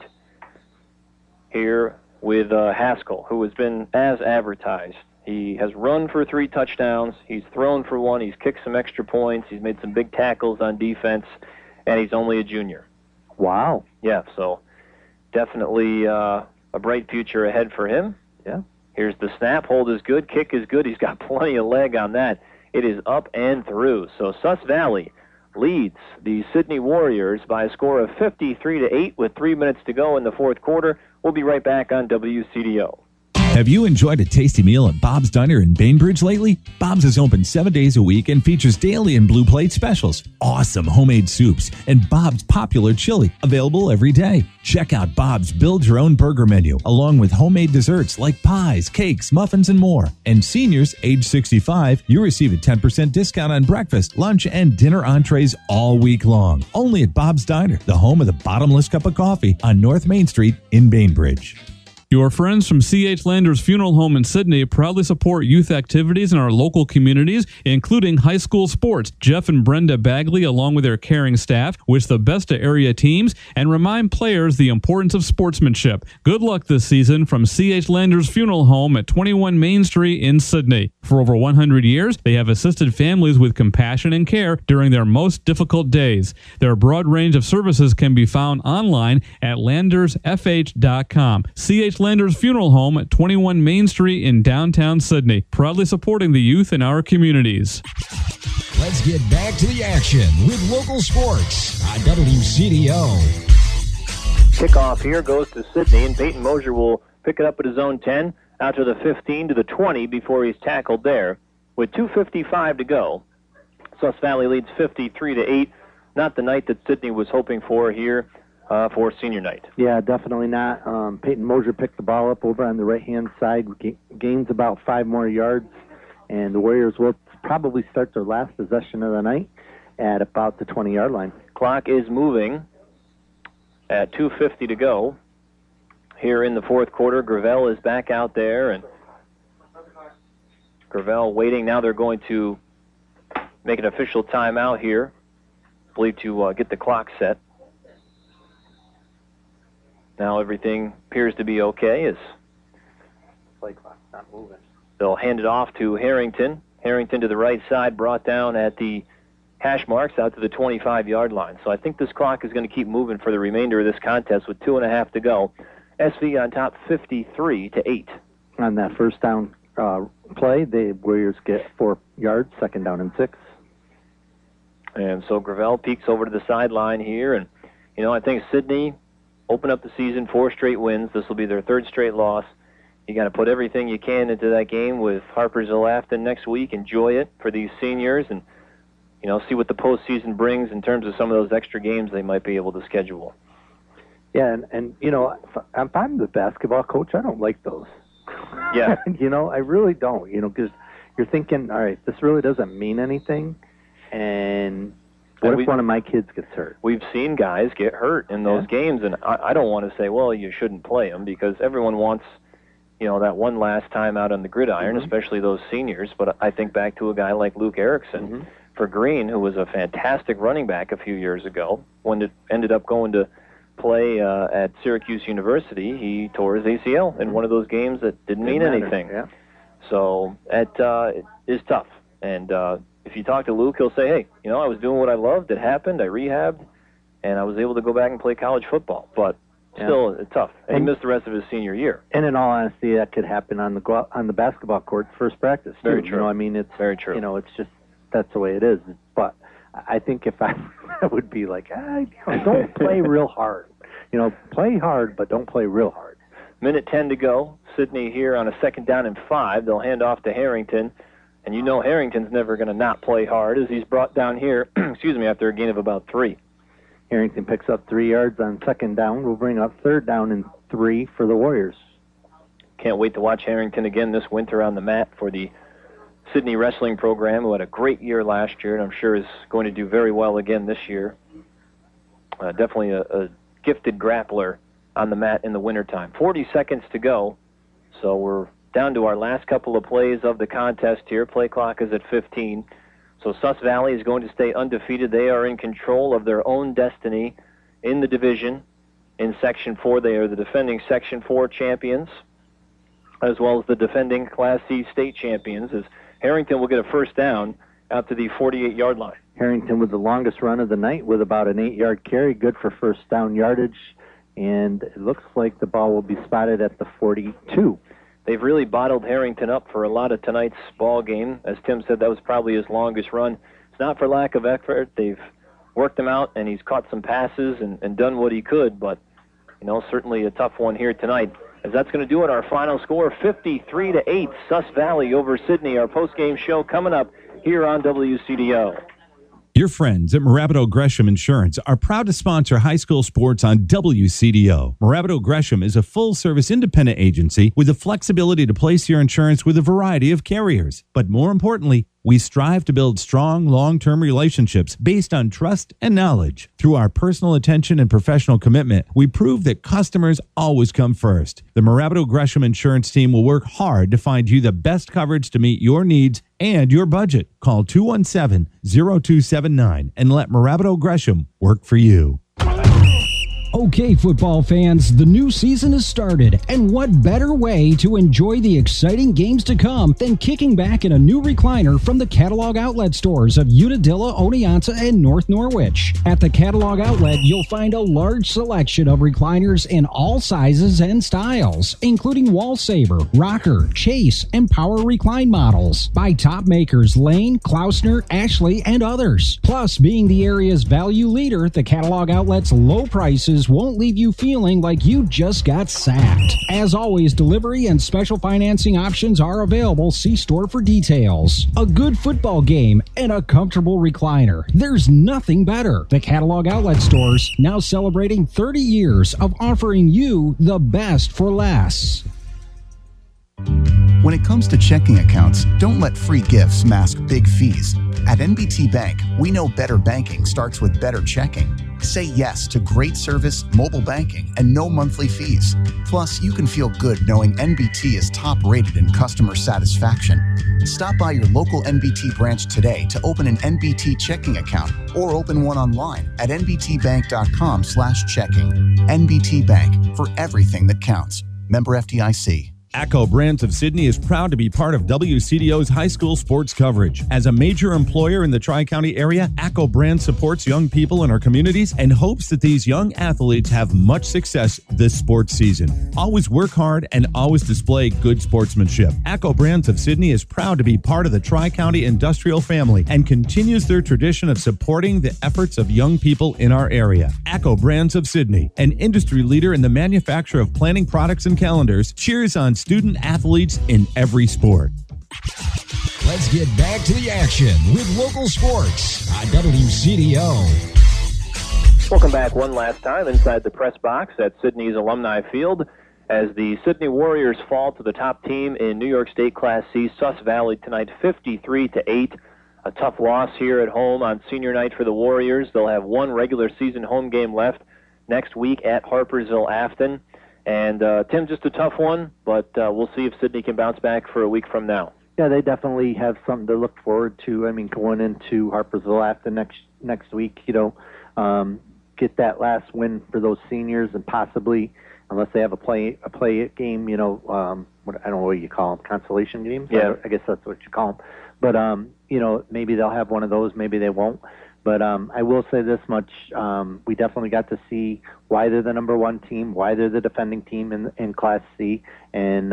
here with Haskell, who has been as advertised. He has run for 3 touchdowns. He's thrown for 1. He's kicked some extra points. He's made some big tackles on defense, and he's only a junior. Wow. Yeah, so definitely a bright future ahead for him. Yeah. Here's the snap. Hold is good. Kick is good. He's got plenty of leg on that. It is up and through. So Sus Valley leads the Sidney Warriors by a score of 53-8 with 3 minutes to go in the fourth quarter. We'll be right back on WCDO. Have you enjoyed a tasty meal at Bob's Diner in Bainbridge lately? Bob's is open 7 days a week and features daily and blue plate specials, awesome homemade soups, and Bob's popular chili, available every day. Check out Bob's Build Your Own Burger menu, along with homemade desserts like pies, cakes, muffins, and more. And seniors age 65, you receive a 10% discount on breakfast, lunch, and dinner entrees all week long. Only at Bob's Diner, the home of the bottomless cup of coffee on North Main Street in Bainbridge. Your friends from C.H. Landers Funeral Home in Sidney proudly support youth activities in our local communities, including high school sports. Jeff and Brenda Bagley, along with their caring staff, wish the best to area teams and remind players the importance of sportsmanship. Good luck this season from C.H. Landers Funeral Home at 21 Main Street in Sidney. For over 100 years, they have assisted families with compassion and care during their most difficult days. Their broad range of services can be found online at landersfh.com. C.H. Landers Funeral Home at 21 Main Street in downtown Sidney, proudly supporting the youth in our communities. Let's get back to the action with local sports on WCDO. Kickoff here goes to Sidney, and Peyton Mosier will pick it up at his own 10, out to the 15 to the 20 before he's tackled there. With 2:55 to go, Sus Valley leads 53-8. Not the night that Sidney was hoping for here for senior night. Yeah, definitely not. Peyton Mosier picked the ball up over on the right-hand side, gains about 5 more yards, and the Warriors will probably start their last possession of the night at about the 20-yard line. Clock is moving at 2:50 to go here in the fourth quarter. Gravel is back out there, and Gravel waiting. Now they're going to make an official timeout here, I believe, to get the clock set. Now everything appears to be okay as play clock's not moving. They'll hand it off to Harrington. Harrington to the right side, brought down at the hash marks out to the 25-yard line. So I think this clock is going to keep moving for the remainder of this contest with 2.5 to go. SV on top 53-8. On that first down play, the Warriors get 4 yards, second down and 6. And so Gravel peeks over to the sideline here. And, I think Sidney open up the season, 4 straight wins. This will be their 3rd straight loss. You got to put everything you can into that game with Harper's Elafton next week. Enjoy it for these seniors and, see what the postseason brings in terms of some of those extra games they might be able to schedule. Yeah, and if I'm the basketball coach, I don't like those. Yeah. I really don't, because you're thinking, all right, this really doesn't mean anything, and what if one of my kids gets hurt? We've seen guys get hurt in those games, and I don't want to say, well, you shouldn't play them, because everyone wants, that one last time out on the gridiron, especially those seniors. But I think back to a guy like Luke Erickson for Green, who was a fantastic running back a few years ago. When it ended up going to play at Syracuse University, he tore his ACL in one of those games that didn't mean anything. Yeah. So it is tough. And if if you talk to Luke, he'll say, hey, I was doing what I loved. It happened. I rehabbed, and I was able to go back and play college football. But still, it's tough. And he missed the rest of his senior year. And in all honesty, that could happen on the basketball court first practice. Very true. It's very true. It's just that's the way it is. But I think if I would be like, don't play real hard. Play hard, but don't play real hard. Minute 10 to go. Sidney here on a 2nd down and 5. They'll hand off to Harrington. And Harrington's never going to not play hard as he's brought down here, after a gain of about 3. Harrington picks up 3 yards on 2nd down. We'll bring up 3rd down and 3 for the Warriors. Can't wait to watch Harrington again this winter on the mat for the Sidney wrestling program, who had a great year last year and I'm sure is going to do very well again this year. Definitely a gifted grappler on the mat in the wintertime. 40 seconds to go, so we're down to our last couple of plays of the contest here. Play clock is at 15. So Sus Valley is going to stay undefeated. They are in control of their own destiny in the division. In Section 4, they are the defending Section 4 champions, as well as the defending Class C state champions, as Harrington will get a 1st down out to the 48-yard line. Harrington with the longest run of the night with about an 8-yard carry, good for 1st down yardage, and it looks like the ball will be spotted at the 42. They've really bottled Harrington up for a lot of tonight's ball game. As Tim said, that was probably his longest run. It's not for lack of effort. They've worked him out, and he's caught some passes and done what he could, but, certainly a tough one here tonight. As that's going to do it, our final score, 53-8, Sus Valley over Sidney. Our post-game show coming up here on WCDO. Your friends at Marabato Gresham Insurance are proud to sponsor high school sports on WCDO. Marabato Gresham is a full-service independent agency with the flexibility to place your insurance with a variety of carriers. But more importantly, we strive to build strong, long-term relationships based on trust and knowledge. Through our personal attention and professional commitment, we prove that customers always come first. The Marabato Gresham Insurance team will work hard to find you the best coverage to meet your needs and your budget. Call 217-0279 and let Marabato Gresham work for you. Okay, football fans, the new season has started, and what better way to enjoy the exciting games to come than kicking back in a new recliner from the Catalog Outlet stores of Unadilla, Oneonta, and North Norwich. At the Catalog Outlet, you'll find a large selection of recliners in all sizes and styles, including Wall Saver, Rocker, Chase, and Power Recline models by top makers Lane, Klausner, Ashley, and others. Plus, being the area's value leader, the Catalog Outlet's low prices won't leave you feeling like you just got sacked. As always, delivery and special financing options are available. See store for details. A good football game and a comfortable recliner. There's nothing better. The Catalog Outlet stores, now celebrating 30 years of offering you the best for less. When it comes to checking accounts, don't let free gifts mask big fees. At NBT Bank, we know better banking starts with better checking. Say yes to great service, mobile banking, and no monthly fees. Plus, you can feel good knowing NBT is top rated in customer satisfaction. Stop by your local NBT branch today to open an NBT checking account or open one online at nbtbank.com/checking. NBT Bank, for everything that counts. Member FDIC. ACCO Brands of Sidney is proud to be part of WCDO's high school sports coverage. As a major employer in the Tri-County area, ACCO Brands supports young people in our communities and hopes that these young athletes have much success this sports season. Always work hard and always display good sportsmanship. ACCO Brands of Sidney is proud to be part of the Tri-County industrial family and continues their tradition of supporting the efforts of young people in our area. ACCO Brands of Sidney, an industry leader in the manufacture of planning products and calendars, cheers on student athletes in every sport. Let's get back to the action with local sports on WCDO. Welcome back one last time inside the press box at Sidney's Alumni Field as the Sidney Warriors fall to the top team in New York State Class C, Sus Valley, tonight 53-8. A tough loss here at home on senior night for the Warriors. They'll have one regular season home game left next week at Harpersville-Afton. And, Tim, just a tough one, but we'll see if Sidney can bounce back for a week from now. Yeah, they definitely have something to look forward to. I mean, going into Harpersville after next week, get that last win for those seniors and possibly, unless they have a play game, I don't know what you call them, consolation games. Yeah. I guess that's what you call them. But maybe they'll have one of those, maybe they won't. But I will say this much: we definitely got to see why they're the number one team, why they're the defending team in Class C, and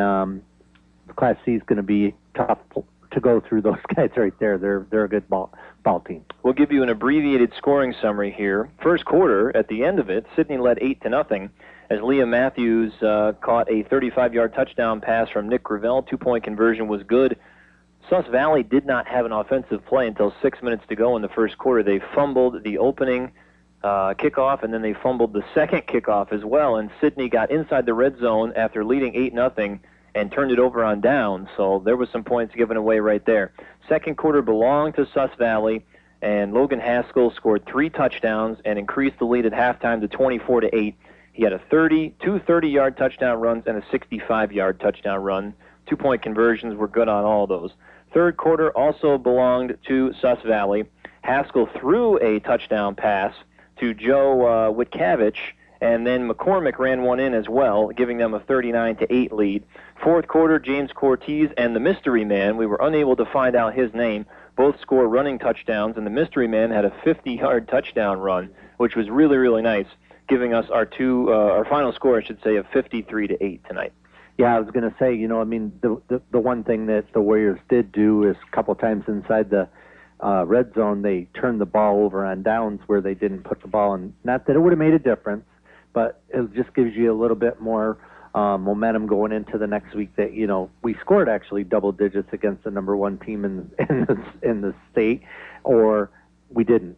Class C is going to be tough to go through those guys right there. They're a good ball team. We'll give you an abbreviated scoring summary here. First quarter, at the end of it, Sidney led 8-0 as Liam Matthews caught a 35-yard touchdown pass from Nick Gravel. 2-point conversion was good. Sus Valley did not have an offensive play until 6 minutes to go in the first quarter. They fumbled the opening kickoff, and then they fumbled the second kickoff as well, and Sidney got inside the red zone after leading 8-0 and turned it over on down, so there was some points given away right there. Second quarter belonged to Sus Valley, and Logan Haskell scored 3 touchdowns and increased the lead at halftime to 24-8. He had two 30-yard touchdown runs and a 65-yard touchdown run. 2-point conversions were good on all of those. Third quarter also belonged to Sus Valley. Haskell threw a touchdown pass to Joe Witkavich, and then McCormick ran one in as well, giving them a 39-8 lead. Fourth quarter, James Cortez and the Mystery Man, we were unable to find out his name, both scored running touchdowns, and the Mystery Man had a 50-yard touchdown run, which was really, really nice, giving us our final score, I should say, of 53-8 tonight. Yeah, I was going to say, the one thing that the Warriors did do is a couple times inside the red zone, they turned the ball over on downs where they didn't put the ball in. Not that it would have made a difference, but it just gives you a little bit more momentum going into the next week that, we scored actually double digits against the number one team in the state, or we didn't,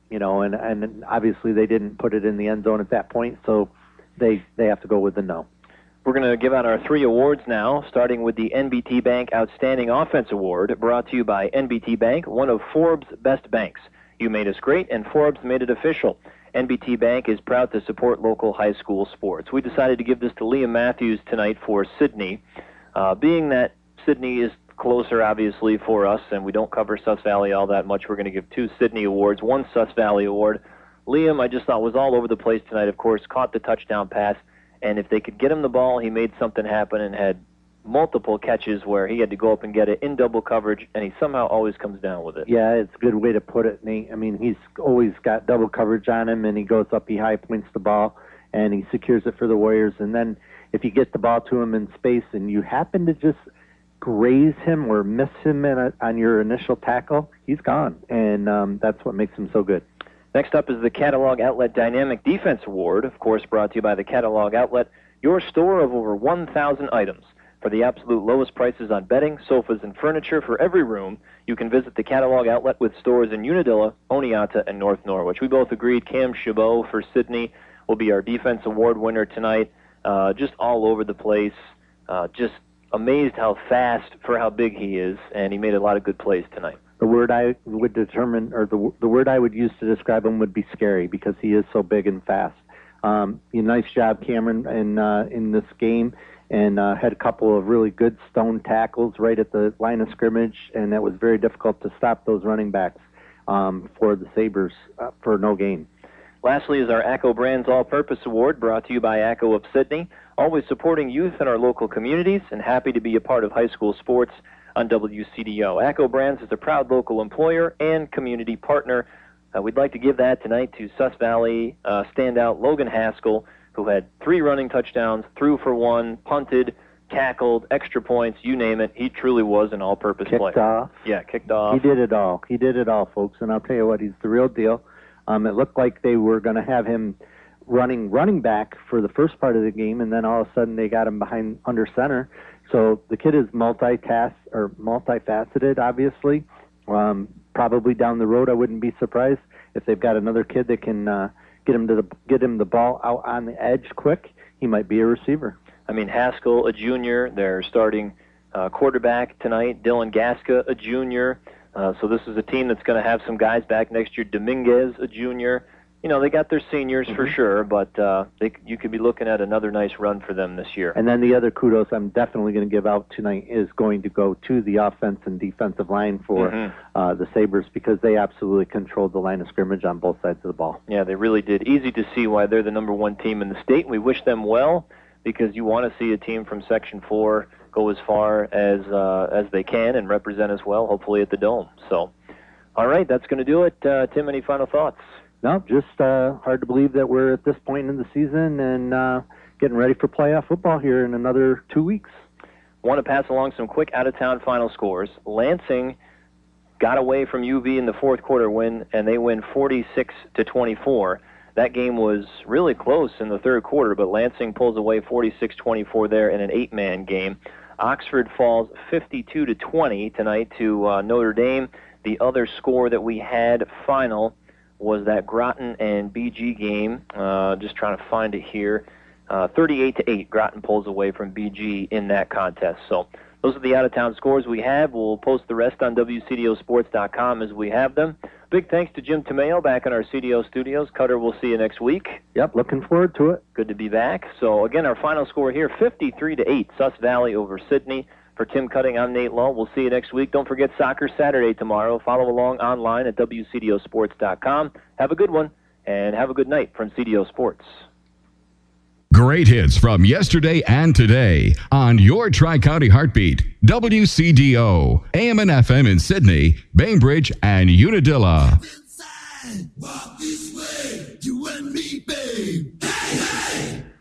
and obviously they didn't put it in the end zone at that point, so they have to go with the no. We're going to give out our 3 awards now, starting with the NBT Bank Outstanding Offense Award, brought to you by NBT Bank, one of Forbes' best banks. You made us great, and Forbes made it official. NBT Bank is proud to support local high school sports. We decided to give this to Liam Matthews tonight for Sidney. Being that Sidney is closer, obviously, for us, and we don't cover Sus Valley all that much, we're going to give 2 Sidney awards, 1 Sus Valley award. Liam, I just thought, was all over the place tonight, of course, caught the touchdown pass, and if they could get him the ball, he made something happen and had multiple catches where he had to go up and get it in double coverage, and he somehow always comes down with it. Yeah, it's a good way to put it, Nate. I mean, he's always got double coverage on him, and he goes up, he high points the ball, and he secures it for the Warriors. And then if you get the ball to him in space and you happen to just graze him or miss him on your initial tackle, he's gone, and that's what makes him so good. Next up is the Catalog Outlet Dynamic Defense Award, of course brought to you by the Catalog Outlet, your store of over 1,000 items. For the absolute lowest prices on bedding, sofas, and furniture for every room, you can visit the Catalog Outlet with stores in Unadilla, Oneonta, and North Norwich. We both agreed Cam Chabot for Sidney will be our Defense Award winner tonight. Just all over the place. Just amazed how fast for how big he is, and he made a lot of good plays tonight. The word I would determine, or the word I would use to describe him would be scary, because he is so big and fast. Nice job, Cameron, in this game. And had a couple of really good stone tackles right at the line of scrimmage, and that was very difficult to stop those running backs for the Sabres for no gain. Lastly is our ACCO Brands All-Purpose Award, brought to you by ACCO of Sidney, always supporting youth in our local communities and happy to be a part of high school sports on WCDO. ACCO Brands is a proud local employer and community partner. We'd like to give that tonight to Sus Valley standout Logan Haskell, who had 3 running touchdowns, threw for 1, punted, tackled, extra points, you name it. He truly was an all-purpose player. Kicked off. Yeah, kicked off. He did it all. He did it all, folks. And I'll tell you what, he's the real deal. It looked like they were going to have him running back for the first part of the game, and then all of a sudden they got him behind under center. So the kid is multifaceted, obviously. Probably down the road, I wouldn't be surprised if they've got another kid that can get him the ball out on the edge quick. He might be a receiver. I mean, Haskell, a junior, their starting quarterback tonight. Dylan Gaska, a junior. So this is a team that's going to have some guys back next year. Dominguez, a junior. They got their seniors for sure, but you could be looking at another nice run for them this year. And then the other kudos I'm definitely going to give out tonight is going to go to the offense and defensive line for the Sabres, because they absolutely controlled the line of scrimmage on both sides of the ball. Yeah, they really did. Easy to see why they're the number 1 team in the state, and we wish them well, because you want to see a team from Section 4 go as far as they can and represent us well, hopefully at the Dome. So, all right, that's going to do it. Tim, any final thoughts? No, just hard to believe that we're at this point in the season and getting ready for playoff football here in another 2 weeks. Want to pass along some quick out-of-town final scores. Lansing got away from UV in the fourth quarter win, and they win 46-24. That game was really close in the third quarter, but Lansing pulls away 46-24 there in an 8-man game. Oxford falls 52-20 tonight to Notre Dame. The other score that we had final was that Groton and BG game. Just trying to find it here. 38-8, Groton pulls away from BG in that contest. So those are the out-of-town scores we have. We'll post the rest on WCDOsports.com as we have them. Big thanks to Jim Tomeo back in our CDO studios. Cutter, we'll see you next week. Yep, looking forward to it. Good to be back. So, again, our final score here, 53-8, Sus Valley over Sidney. For Tim Cutting, I'm Nate Lull. We'll see you next week. Don't forget Soccer Saturday tomorrow. Follow along online at WCDOsports.com. Have a good one, and have a good night from CDO Sports. Great hits from yesterday and today on your Tri-County Heartbeat, WCDO, AM and FM in Sydney, Bainbridge, and Unadilla. Walk this way, you and me, babe. Hey, hey!